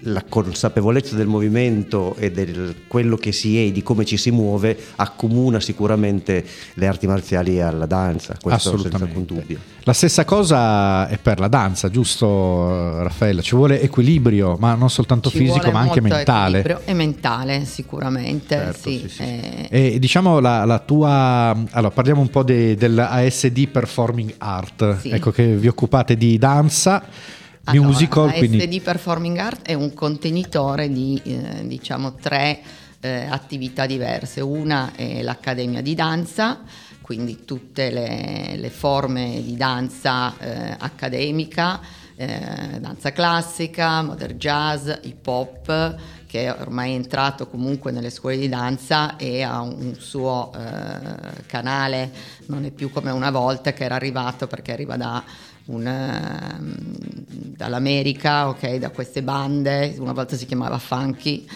la consapevolezza del movimento e del quello che si è, di come ci si muove, accomuna sicuramente le arti marziali alla danza, questo senza alcun dubbio. La stessa cosa è per la danza, giusto Raffaella? Ci vuole equilibrio, ma non soltanto Ci fisico vuole ma anche molto mentale. equilibrio e mentale sicuramente, Certo, sì. sì, sì. Eh, E diciamo la, la tua, allora parliamo un po' de, dell'A S D Performing Art, Sì. ecco che vi occupate di danza, Allora, musical, A S D quindi Performing Art è un contenitore di eh, diciamo tre eh, attività diverse. Una è l'Accademia di Danza, quindi tutte le, le forme di danza eh, accademica, eh, danza classica, modern jazz, hip hop, che ormai è entrato comunque nelle scuole di danza e ha un suo eh, canale, non è più come una volta che era arrivato, perché arriva da una, dall'America, ok, da queste bande, una volta si chiamava funky,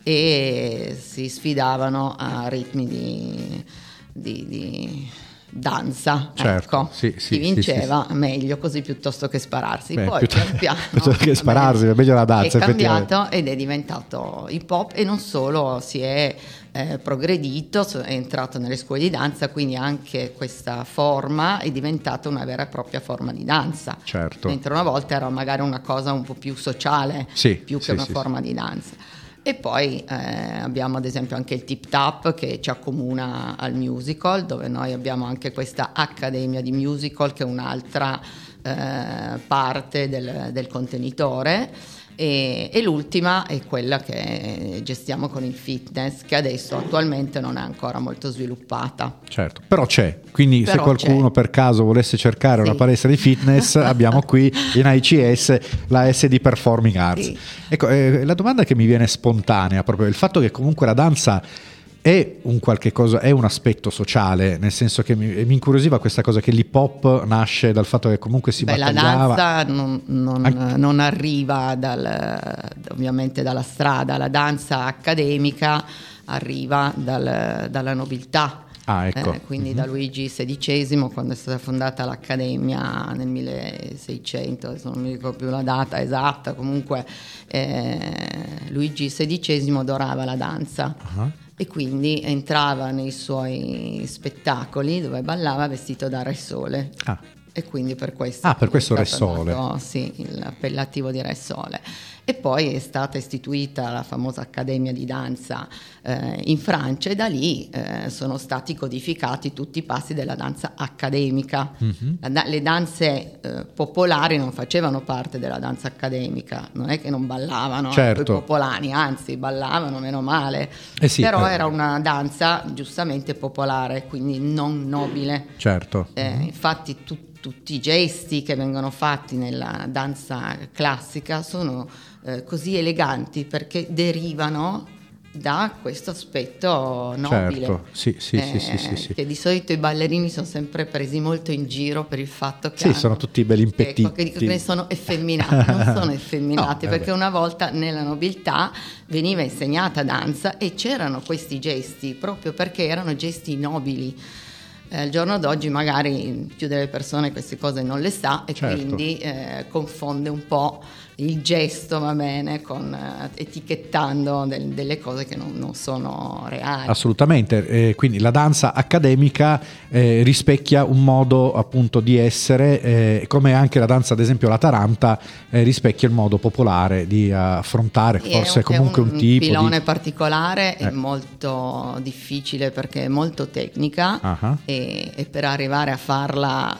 e si sfidavano a ritmi di, di, di danza, Certo, ecco. sì, sì, Chi vinceva sì, sì. meglio così piuttosto che spararsi. Beh, Poi piuttosto- pian piano piuttosto che spararsi, vabbè, è meglio la danza, è effettivamente. cambiato ed è diventato hip hop, e non solo, si è eh, progredito, so- è entrato nelle scuole di danza, quindi anche questa forma è diventata una vera e propria forma di danza. Certo. Mentre una volta era magari una cosa un po' più sociale, Sì, più che sì, una sì, forma di danza. E poi eh, abbiamo ad esempio anche il Tip Tap, che ci accomuna al musical, dove noi abbiamo anche questa accademia di musical, che è un'altra eh, parte del, del contenitore. E, e l'ultima è quella che gestiamo con il fitness, che adesso attualmente non è ancora molto sviluppata. Certo, però c'è, quindi Però se qualcuno c'è. per caso volesse cercare Sì. una palestra di fitness, abbiamo qui in A I C S la S D Performing Arts. Sì. Ecco, eh, la domanda che mi viene spontanea, proprio il fatto che comunque la danza è un qualche cosa, è un aspetto sociale, nel senso che mi, mi incuriosiva questa cosa che l'hip hop nasce dal fatto che comunque si Beh, la battagliava. danza non, non- Anche- non arriva dal- ovviamente dalla strada, la danza accademica arriva dal- dalla nobiltà. Ah, ecco. Eh, quindi Mhm. da Luigi sedicesimo, quando è stata fondata l'Accademia nel milleseicento, adesso non mi ricordo più la data esatta, comunque eh, Luigi sedicesimo adorava la danza. Ah. E quindi entrava nei suoi spettacoli dove ballava vestito da Re Sole. Ah. E quindi per questo, Ah, per questo è Re stato Sole. dato, sì, l'appellativo di Re Sole. E poi è stata istituita la famosa Accademia di Danza eh, in Francia, e da lì eh, sono stati codificati tutti i passi della danza accademica. Mhm. La da- le danze eh, popolari non facevano parte della danza accademica, non è che non ballavano Certo. i popolani, anzi ballavano meno male, Eh sì, però eh. era una danza giustamente popolare, quindi non nobile. Certo. Eh, infatti tu- tutti i gesti che vengono fatti nella danza classica sono eh, così eleganti perché derivano da questo aspetto nobile. Certo, sì, sì, sì, Eh, sì, sì, sì. Che di solito i ballerini sono sempre presi molto in giro per il fatto che Sì, hanno- sono tutti belli impettiti. Ecco, che dico che sono effeminati, non sono effeminati, No, perché vabbè. una volta nella nobiltà veniva insegnata danza e c'erano questi gesti proprio perché erano gesti nobili. Eh, al giorno d'oggi magari più delle persone queste cose non le sa, e Certo. quindi eh, confonde un po' il gesto, va bene, con eh, etichettando del- delle cose che non, non sono reali. Assolutamente, eh, quindi la danza accademica eh, rispecchia un modo appunto di essere, eh, come anche la danza, ad esempio la taranta, eh, rispecchia il modo popolare di affrontare Sì, forse è un, comunque è un, un tipo filone di... particolare, Eh. è molto difficile perché è molto tecnica. Ah. e, e per arrivare a farla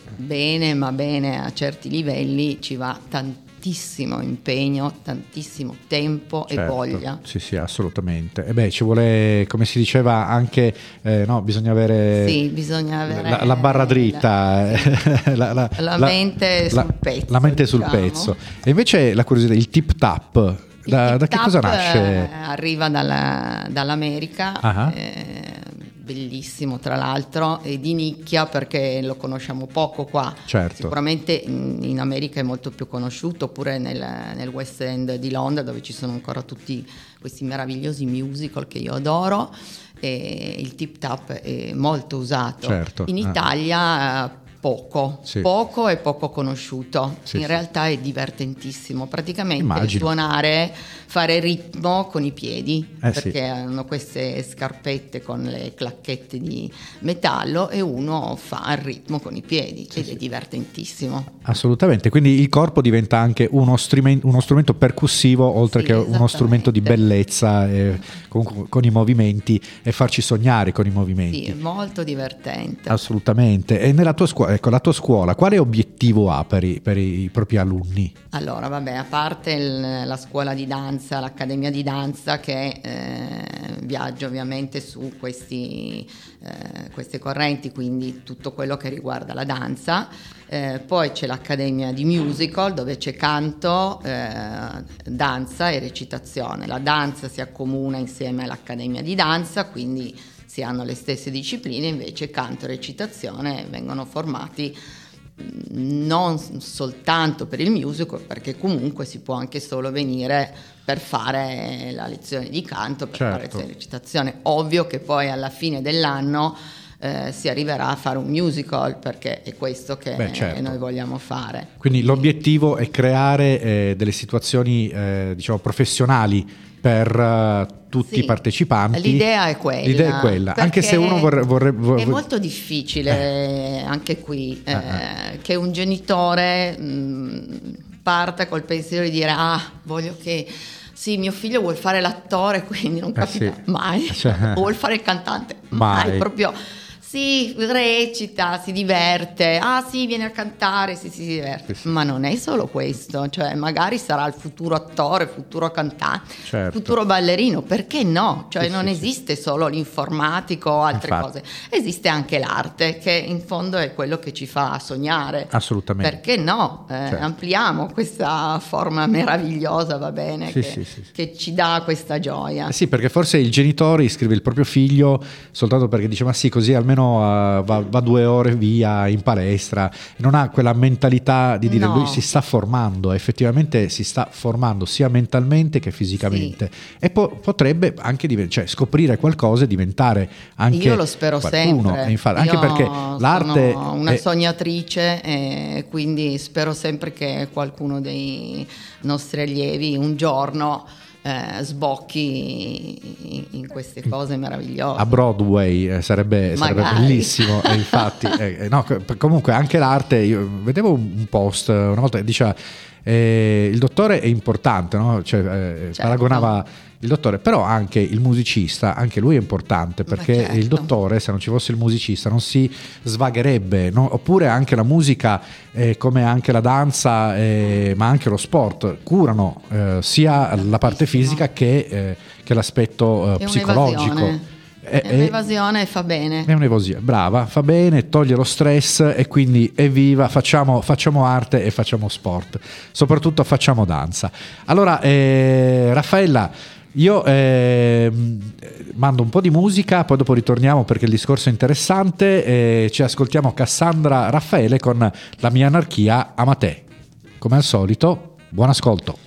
bene, ma bene a certi livelli, ci va tantissimo impegno, tantissimo tempo e Certo, voglia. sì, sì, assolutamente. E beh, ci vuole, come si diceva, anche, eh, no, bisogna avere Sì, bisogna avere la, la barra dritta, eh, la, la- la la- mente la- sul pezzo. la mente sul diciamo. pezzo. E invece la curiosità, il tip tap, Il da, da tip che cosa tap, nasce? eh, arriva dalla- dall'America, Ah. eh, bellissimo tra l'altro, e di nicchia perché lo conosciamo poco qua. Certo. Sicuramente in, in America è molto più conosciuto, oppure nel, nel West End di Londra, dove ci sono ancora tutti questi meravigliosi musical che io adoro, e il tip tap è molto usato. Certo. In Ah. Italia eh, poco, sì. poco e poco conosciuto. Sì, in sì. realtà è divertentissimo, praticamente Immagino. suonare, fare ritmo con i piedi, Eh, perché sì. hanno queste scarpette con le clacchette di metallo e uno fa il ritmo con i piedi ed è divertentissimo. Assolutamente, quindi il corpo diventa anche uno strumento, uno strumento percussivo oltre Sì, che uno strumento di esattamente. bellezza, eh, con, con i movimenti e farci sognare con i movimenti. Sì, è molto divertente. Assolutamente. E nella tua scuola, ecco, la tua scuola, quale obiettivo ha per i, per i propri alunni? Allora, vabbè, a parte il- la scuola di danza, l'accademia di danza che eh, viaggia ovviamente su questi, eh, queste correnti, quindi tutto quello che riguarda la danza. Eh, poi c'è l'accademia di musical dove c'è canto, eh, danza e recitazione. La danza si accomuna insieme all'accademia di danza, quindi si hanno le stesse discipline, invece canto e recitazione vengono formati non soltanto per il musical, perché comunque si può anche solo venire per fare la lezione di canto, per Certo. fare la lezione di recitazione. Ovvio che poi alla fine dell'anno eh, si arriverà a fare un musical, perché è questo che Beh, certo. noi vogliamo fare. Quindi l'obiettivo è creare eh, delle situazioni eh, diciamo professionali per eh, tutti Sì, i partecipanti. L'idea è quella. L'idea è quella, anche se perché uno vorre- vorre- vorre- È molto difficile anche qui eh, Eh, che un genitore mh, parta col pensiero di dire ah, voglio che sì, mio figlio vuol fare l'attore, quindi non Eh, capita sì. mai. Cioè- O vuol fare il cantante, Mai. mai, proprio. Sì, recita, si diverte, ah sì, viene a cantare, sì, si diverte. Sì, sì. Ma non è solo questo, cioè magari sarà il futuro attore, futuro cantante, Certo. futuro ballerino, perché no? Cioè Sì, non sì, esiste solo l'informatico o altre Infatti. cose, esiste anche l'arte, che in fondo è quello che ci fa sognare. Assolutamente. Perché no? Eh, Certo. Ampliamo questa forma meravigliosa, va bene, Sì, che, sì, sì, sì. che ci dà questa gioia. Eh sì, perché forse il genitore iscrive il proprio figlio soltanto perché dice ma sì, così almeno uh, va, va due ore via in palestra, non ha quella mentalità di dire No. lui si sta formando, effettivamente si sta formando sia mentalmente che fisicamente e po- potrebbe anche diven- cioè, scoprire qualcosa e diventare anche Io lo spero qualcuno. sempre. E infatti, anche Io perché l'arte sono una è- sognatrice e quindi spero sempre che qualcuno dei nostri allievi un giorno eh, sbocchi in, in queste cose meravigliose. a Broadway eh, sarebbe, sarebbe Magari. bellissimo e infatti eh, eh, no, co- comunque anche l'arte, io vedevo un un post una volta che diceva eh, il dottore è importante, no? Cioè, eh, Certo. paragonava il dottore, però anche il musicista, anche lui è importante, perché Ma certo. il dottore, se non ci fosse il musicista, non si svagherebbe, no? Oppure anche la musica, eh, come anche la danza, eh, ma anche lo sport, curano eh, sia la parte fisica che, eh, che l'aspetto eh, È psicologico. un'evasione. È- È un'evasione e fa bene. è un'evasione, brava, fa bene, toglie lo stress e quindi evviva, facciamo, facciamo arte e facciamo sport, soprattutto facciamo danza. Allora, eh, Raffaella, io eh, mando un po' di musica, poi dopo ritorniamo perché il discorso è interessante e ci ascoltiamo Cassandra Raffaele con La mia anarchia ama te. Come al solito, buon ascolto.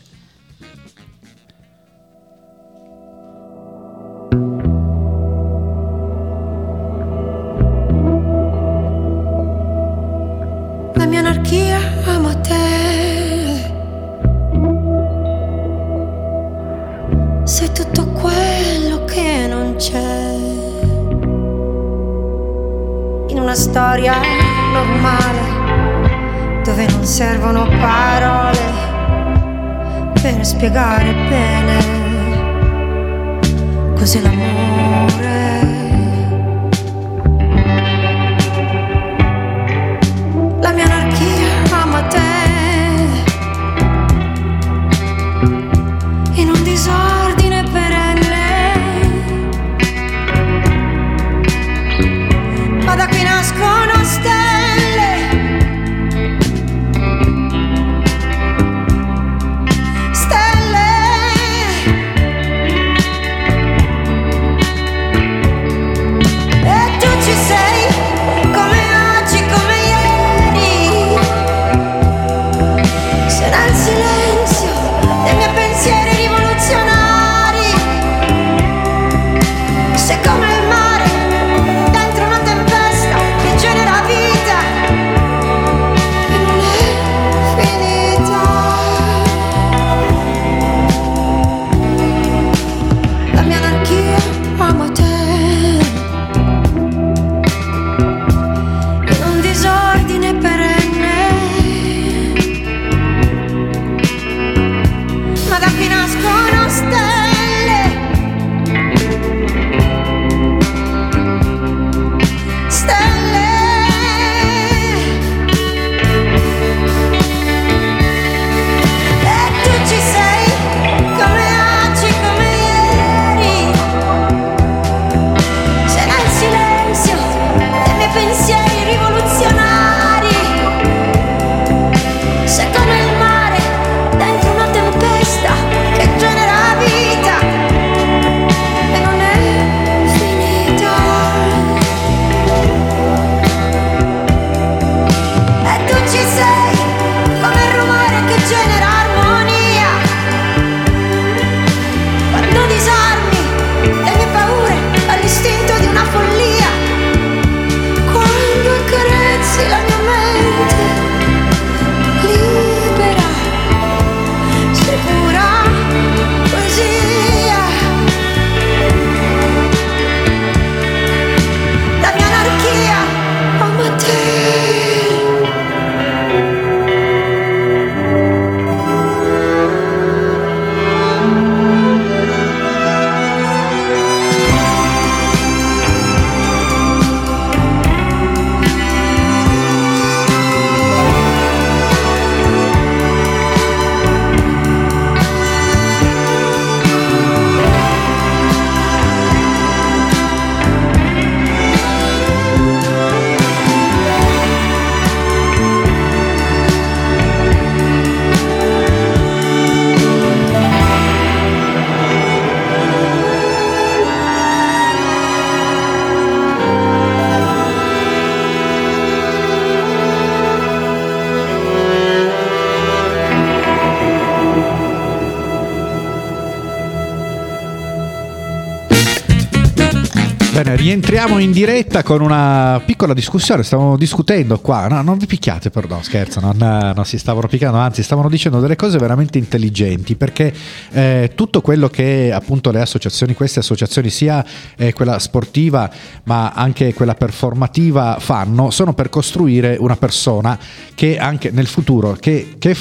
La mia anarchia ama te. Sei tutto quello che non c'è in una storia normale dove non servono parole per spiegare bene cos'è l'amore. La mia anarchia ama te in un disordine perenne, ma da qui nascono stelle, stelle Bene, rientriamo in diretta con una piccola discussione. Stavamo discutendo qua, no, non vi picchiate, però no, scherzo, non, non si stavano picchiando, anzi stavano dicendo delle cose veramente intelligenti, perché eh, tutto quello che appunto le associazioni, queste associazioni, sia eh, quella sportiva ma anche quella performativa, fanno, sono per costruire una persona che anche nel futuro, che, che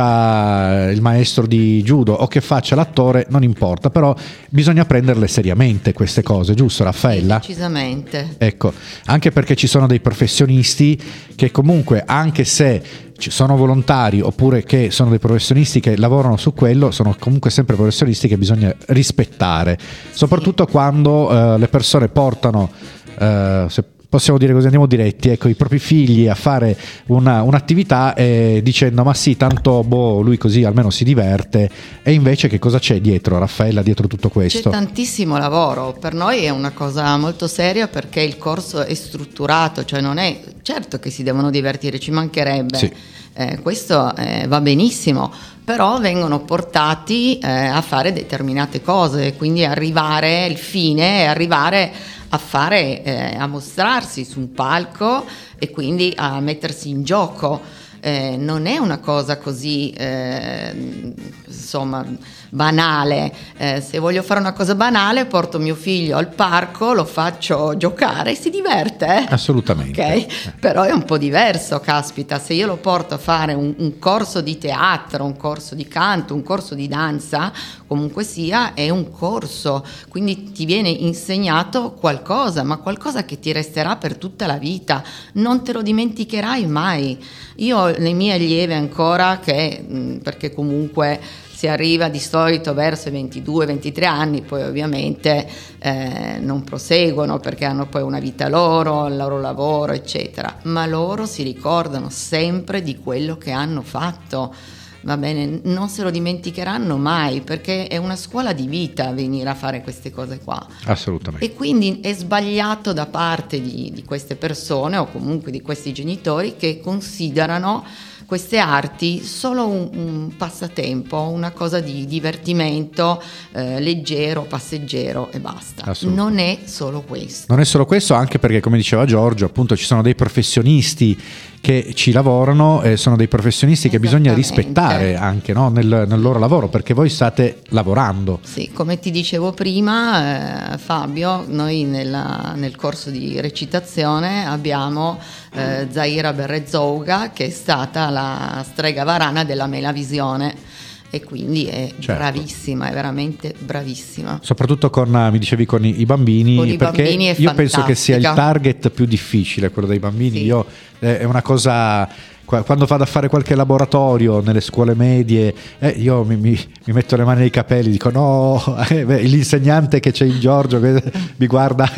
faccia il maestro di judo o che faccia l'attore, non importa, però bisogna prenderle seriamente queste cose, giusto Raffaella? Decisamente. Ecco, anche perché ci sono dei professionisti che comunque, anche se ci sono volontari oppure che sono dei professionisti che lavorano su quello, sono comunque sempre professionisti che bisogna rispettare, soprattutto sì. quando uh, le persone portano, uh, se possiamo dire così, andiamo diretti, ecco, i propri figli a fare una, un'attività e dicendo ma sì, tanto boh, lui così almeno si diverte, e invece che cosa c'è dietro, Raffaella, dietro tutto questo? C'è tantissimo lavoro, per noi è una cosa molto seria, perché il corso è strutturato, cioè non è, certo che si devono divertire, ci mancherebbe, sì. eh, questo eh, va benissimo, però vengono portati eh, a fare determinate cose, quindi arrivare, il fine è arrivare a fare, eh, a mostrarsi su un palco e quindi a mettersi in gioco. Eh, non è una cosa così eh, insomma banale. Eh, se voglio fare una cosa banale, porto mio figlio al parco, lo faccio giocare e si diverte, eh? Assolutamente. Okay? Però è un po' diverso, caspita, se io lo porto a fare un, un corso di teatro, un corso di canto, un corso di danza, comunque sia, è un corso, quindi ti viene insegnato qualcosa, ma qualcosa che ti resterà per tutta la vita, non te lo dimenticherai mai. Io ho le mie allieve ancora che, perché comunque si arriva di solito verso i ventidue ventitré anni, poi ovviamente eh, non proseguono perché hanno poi una vita loro, il loro lavoro, eccetera, ma loro si ricordano sempre di quello che hanno fatto. Va bene, non se lo dimenticheranno mai, perché è una scuola di vita venire a fare queste cose qua. Assolutamente. E quindi è sbagliato da parte di, di queste persone o comunque di questi genitori che considerano queste arti solo un, un passatempo, una cosa di divertimento eh, leggero, passeggero e basta. Non è solo questo. Non è solo questo, anche perché, come diceva Giorgio, appunto ci sono dei professionisti che ci lavorano e sono dei professionisti che bisogna rispettare anche, no? nel, nel loro lavoro, perché voi state lavorando. Sì, come ti dicevo prima, eh, Fabio, noi nella, nel corso di recitazione abbiamo eh, Zaira Berrezouga, che è stata la strega varana della Melavisione, e quindi è certo. bravissima, è veramente bravissima. Soprattutto con, mi dicevi, con i, i bambini, con i perché bambini è io fantastica. Penso che sia il target più difficile, quello dei bambini. Sì. Io eh, è una cosa, quando vado a fare qualche laboratorio nelle scuole medie, eh, io mi, mi, mi metto le mani nei capelli, dico no, eh, beh, l'insegnante che c'è in Giorgio che mi guarda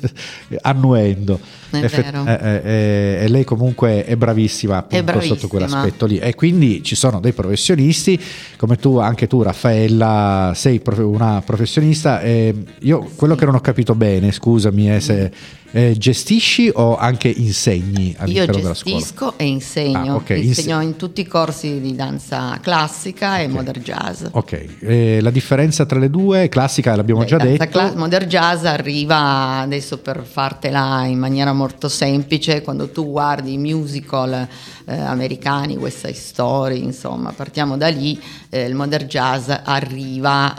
annuendo. È Effe- vero. Eh, eh, e lei comunque è bravissima, appunto, è bravissima sotto quell'aspetto lì, e quindi ci sono dei professionisti come tu, anche tu Raffaella sei una professionista. E io quello sì. che non ho capito bene, scusami, è se eh, gestisci o anche insegni all'interno della scuola? Io gestisco e insegno, ah, okay. insegno in tutti i corsi di danza classica e okay. modern jazz. Ok, eh, la differenza tra le due, classica l'abbiamo Beh, già detto. Cla- modern jazz arriva, adesso per fartela in maniera molto semplice, quando tu guardi i musical eh, americani, West Side Story, insomma, partiamo da lì, eh, il modern jazz arriva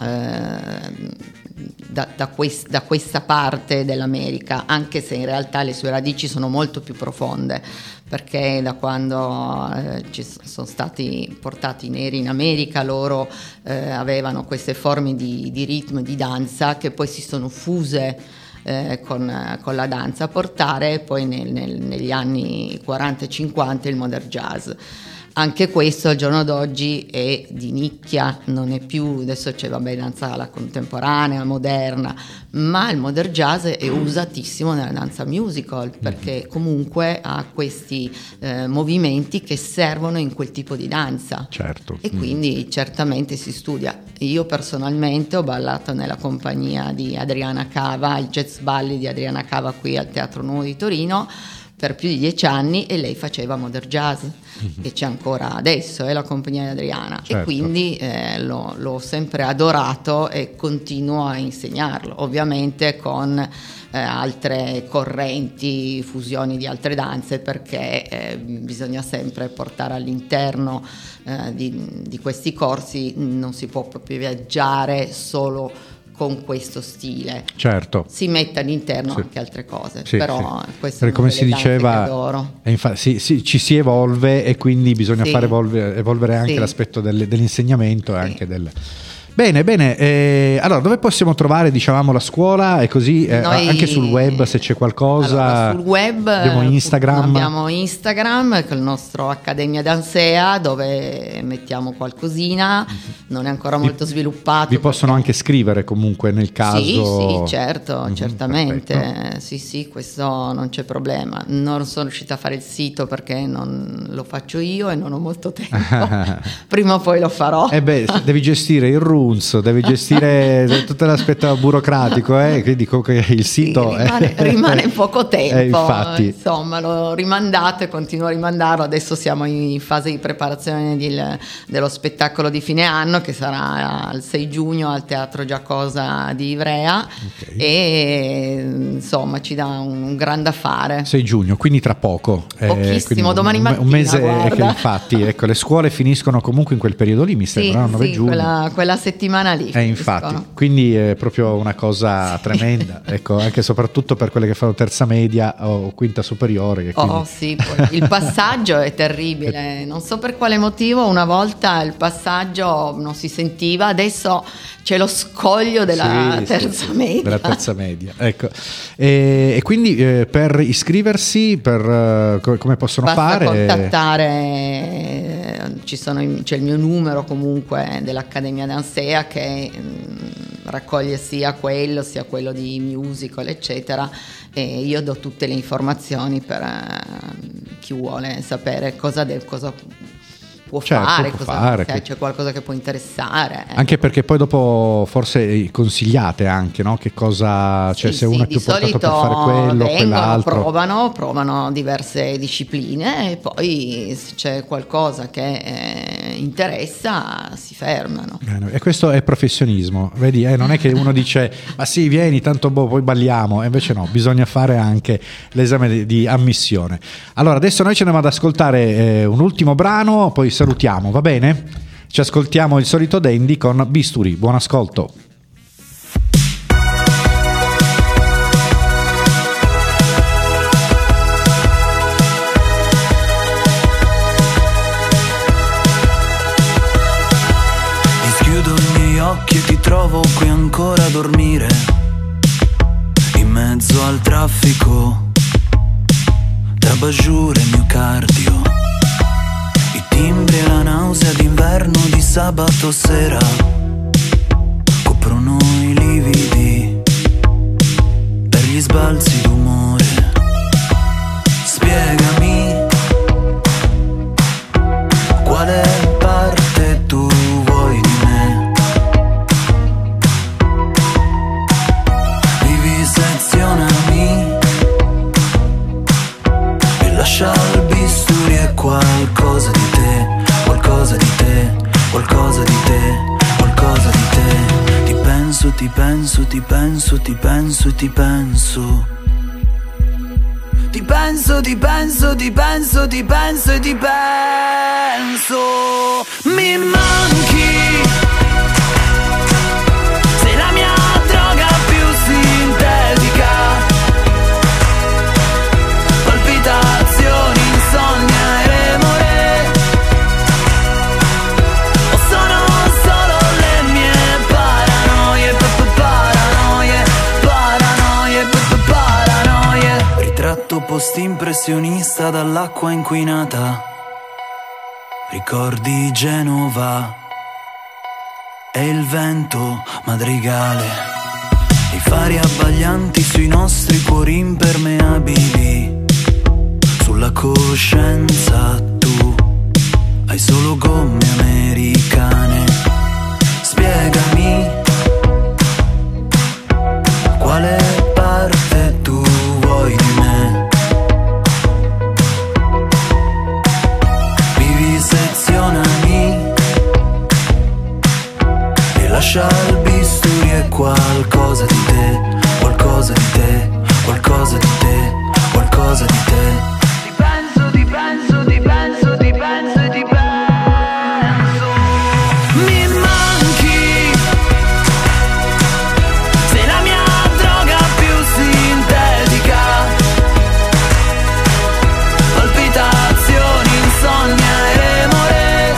eh, Da, da, quest, da questa parte dell'America, anche se in realtà le sue radici sono molto più profonde, perché da quando eh, ci sono stati portati i neri in America, loro eh, avevano queste forme di, di ritmo e di danza che poi si sono fuse eh, con, con la danza, a portare poi nel, nel, negli anni quaranta e cinquanta il modern jazz. Anche questo al giorno d'oggi è di nicchia, non è più, adesso c'è vabbè danza la contemporanea, moderna, ma il modern jazz è usatissimo nella danza musical, perché comunque ha questi eh, movimenti che servono in quel tipo di danza. Certo. E quindi mm. certamente si studia. Io personalmente ho ballato nella compagnia di Adriana Cava, il Jazz Balli di Adriana Cava qui al Teatro Nuovo di Torino, per più di dieci anni e lei faceva modern jazz, mm-hmm. che c'è ancora adesso, è la compagnia di Adriana, certo. E quindi eh, l'ho, l'ho sempre adorato e continuo a insegnarlo, ovviamente con eh, altre correnti, fusioni di altre danze, perché eh, bisogna sempre portare all'interno eh, di, di questi corsi, non si può proprio viaggiare solo con questo stile, certo. Si mette all'interno sì. anche altre cose, sì, però sì. questo perché come si diceva, è infatti, sì, sì, ci si evolve e quindi bisogna sì. fare evolvere, evolvere anche sì. l'aspetto del, dell'insegnamento e sì. anche del... Bene, bene, eh, allora dove possiamo trovare, dicevamo, la scuola e così eh, Noi, anche sul web se c'è qualcosa? Allora, sul web abbiamo Instagram. Abbiamo Instagram con il nostro Accademia Dansea, dove mettiamo qualcosina, non è ancora molto vi, sviluppato. Vi possono anche scrivere comunque nel caso? Sì, sì, certo, mm-hmm, certamente, perfetto. sì, sì, questo non c'è problema. Non sono riuscita a fare il sito perché non lo faccio io e non ho molto tempo, prima o poi lo farò. Eh beh, devi gestire il R U N S, devi gestire tutto l'aspetto burocratico, eh? Quindi il sito sì, rimane, è... rimane poco tempo, eh, infatti. Insomma l'ho rimandato e continuo a rimandarlo. Adesso siamo in fase di preparazione di, dello spettacolo di fine anno che sarà il sei giugno al Teatro Giacosa di Ivrea, okay. E insomma ci dà un, un gran da fare. sei giugno, quindi tra poco, pochissimo, eh, domani un, mattina, un mese guarda. Che infatti ecco, le scuole finiscono comunque in quel periodo lì, mi sembra, sì, nove sì, giugno, quella, quella settimana lì. Eh, infatti, quindi è proprio una cosa tremenda, ecco, anche e soprattutto per quelle che fanno terza media o quinta superiore. Che quindi... Oh sì, poi il passaggio è terribile, non so per quale motivo, una volta il passaggio non si sentiva, adesso c'è lo scoglio della sì, terza sì, media. Della terza media, ecco. E, e quindi eh, per iscriversi, per, uh, come possono Basta fare? contattare, ci sono, c'è il mio numero comunque dell'Accademia Dansea che mh, raccoglie sia quello sia quello di musical eccetera, e io do tutte le informazioni per uh, chi vuole sapere cosa del cosa può certo, fare, può cosa, fare se che... c'è qualcosa che può interessare. Anche perché poi dopo forse consigliate anche, no? Che cosa, cioè sì, se uno sì, è più di portato solito per fare quello, vengono, quell'altro. Provano, provano diverse discipline e poi se c'è qualcosa che eh, interessa si fermano. E questo è professionismo, vedi, eh? Non è che uno dice ma sì vieni tanto boh, poi balliamo, e invece no, bisogna fare anche l'esame di, di ammissione. Allora adesso noi ci andiamo ad ascoltare eh, un ultimo brano, poi salutiamo, va bene? Ci ascoltiamo il solito Dandy con Bisturi, buon ascolto. Schiudo i miei occhi e ti trovo qui ancora a dormire, in mezzo al traffico, tra Bajur e miocardio, i timbri e la nausea d'inverno di sabato sera coprono i lividi per gli sbalzi d'umore. Spiegami quale parte tu vuoi di me. Vivisezionami e lascia il bisturi e qualcosa di te, qualcosa di te, qualcosa di te, qualcosa di te. Ti penso, ti penso, ti penso, ti penso e ti penso. Ti penso, ti penso, ti penso, ti penso e ti penso. Mi manchi, sei la mia droga più sintetica. Palpitazioni, insonnia e remore, o sono solo le mie paranoie, paranoie, paranoie, paranoie. Ritratto post-impressionista dall'acqua inquinata, ricordi Genova e il vento madrigale, i fari abbaglianti sui nostri cuori impermeabili. Sulla coscienza tu hai solo gomme americane. Spiegami quale parte tu vuoi di me. social, bisturi e qualcosa di te, qualcosa di te, qualcosa di te, qualcosa di te. Ti penso, ti penso, ti penso, ti penso e ti penso. Mi manchi, sei la mia droga più sintetica. Palpitazioni, insonnia e remore.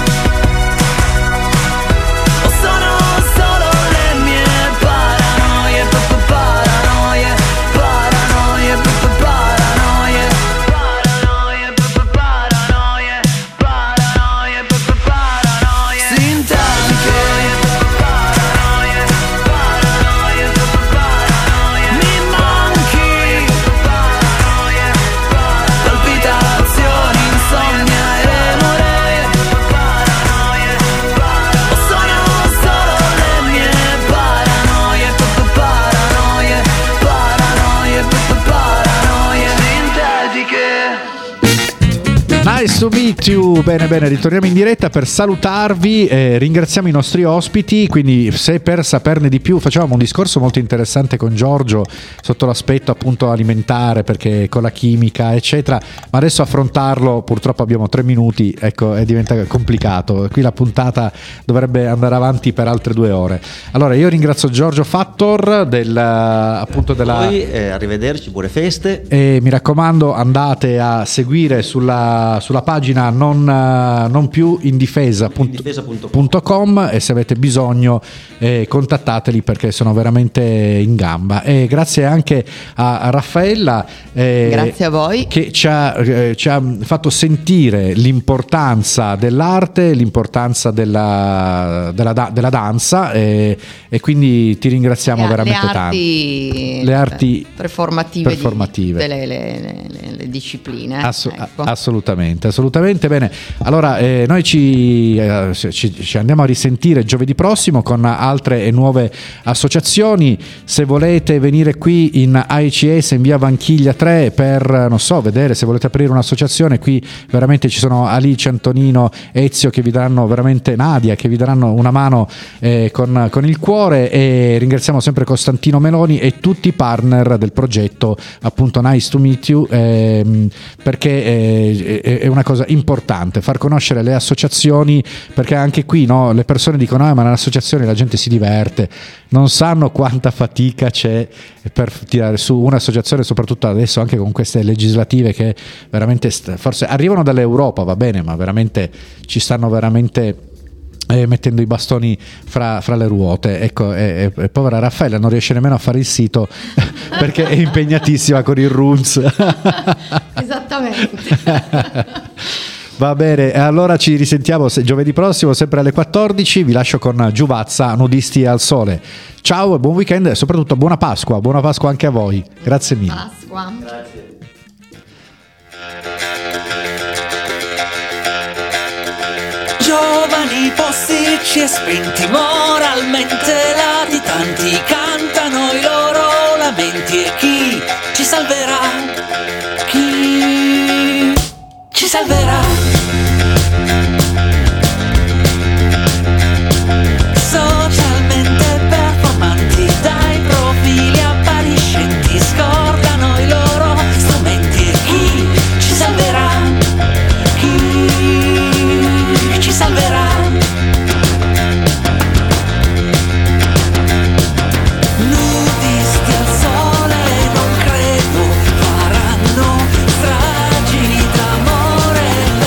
O sono solo le mie paranoie, paranoie, paranoie, paranoie, paranoie, paranoie, paranoie, paranoie, sintetiche. Paranoie, paranoie, paranoie. Mi manchi, paranoie, palpitazioni, insonnia e remore. Paranoie, o sono solo le mie paranoie, paranoie, paranoie, paranoie, sintetiche. Nice to meet you. Bene, bene, ritorniamo in diretta per salutarvi, eh, ringraziamo i nostri ospiti, quindi se per saperne di più facevamo un discorso molto interessante con Giorgio sotto l'aspetto appunto alimentare, perché con la chimica eccetera, ma adesso affrontarlo purtroppo abbiamo tre minuti, ecco, è diventa complicato, qui la puntata dovrebbe andare avanti per altre due ore. Allora io ringrazio Giorgio Fattor del, appunto della... Poi, eh, arrivederci, buone feste. E mi raccomando, andate a seguire sulla, sulla pagina non, eh, non più indifesa punto com e se avete bisogno eh, contattateli perché sono veramente in gamba. E grazie anche a, a Raffaella eh, Grazie a voi. che ci ha, eh, ci ha fatto sentire l'importanza dell'arte, l'importanza della, della, da- della danza e, e quindi ti ringraziamo Le- veramente le arti, tanto. Le arti performative, performative. Di tutte le, le- le- le discipline. Assu- ecco. Assolutamente, assolutamente. Bene, allora eh, noi ci, eh, ci, ci andiamo a risentire giovedì prossimo con altre e nuove associazioni. Se volete venire qui in A I C S in via Vanchiglia tre per, non so, vedere se volete aprire un'associazione, qui veramente ci sono Alice, Antonino, Ezio che vi daranno veramente, Nadia che vi daranno una mano eh, con, con il cuore, e ringraziamo sempre Costantino Meloni e tutti i partner del progetto appunto Nice to Meet You, ehm, perché eh, è, è una cosa importante far conoscere le associazioni, perché anche qui no, le persone dicono ah, ma nell'associazione la gente si diverte, non sanno quanta fatica c'è per tirare su un'associazione, soprattutto adesso anche con queste legislative che veramente st- forse arrivano dall'Europa, va bene, ma veramente ci stanno veramente eh, mettendo i bastoni fra, fra le ruote. Ecco, e, e, e povera Raffaella non riesce nemmeno a fare il sito perché è impegnatissima con il R U N S. Esattamente. Va bene, allora ci risentiamo se- giovedì prossimo sempre alle quattordici. Vi lascio con Giuvazza, Nudisti al sole. Ciao e buon weekend e soprattutto buona Pasqua, buona Pasqua anche a voi. Grazie mille. Pasqua. Giovani posticci e spenti moralmente latitanti cantano i loro lamenti, e chi ci salverà? Chi ci salverà? Socialmente performanti dai profili appariscenti scordano i loro strumenti, e chi ci salverà? Chi ci salverà? Nudisti al sole non credo faranno stragini d'amore.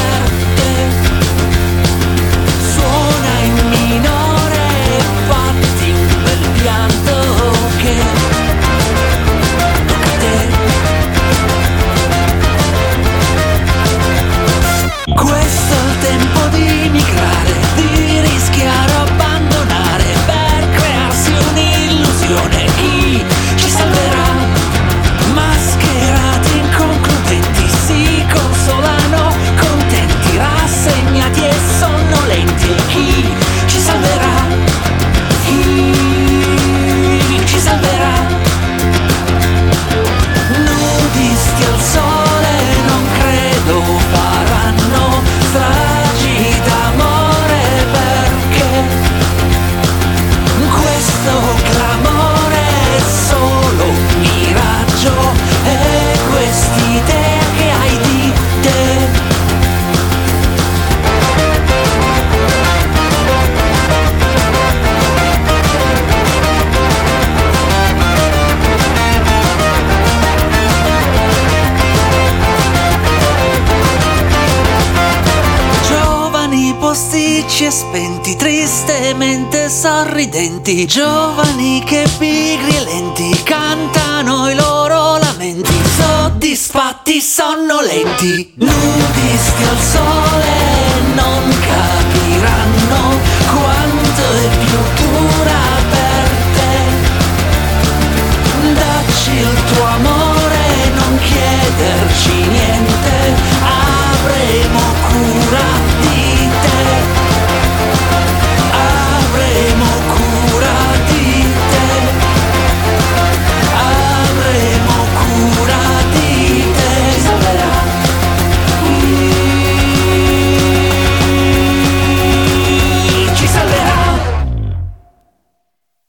posticci e spenti, tristemente sorridenti, giovani che pigri e lenti cantano i loro lamenti, soddisfatti sonnolenti, nudisti al sole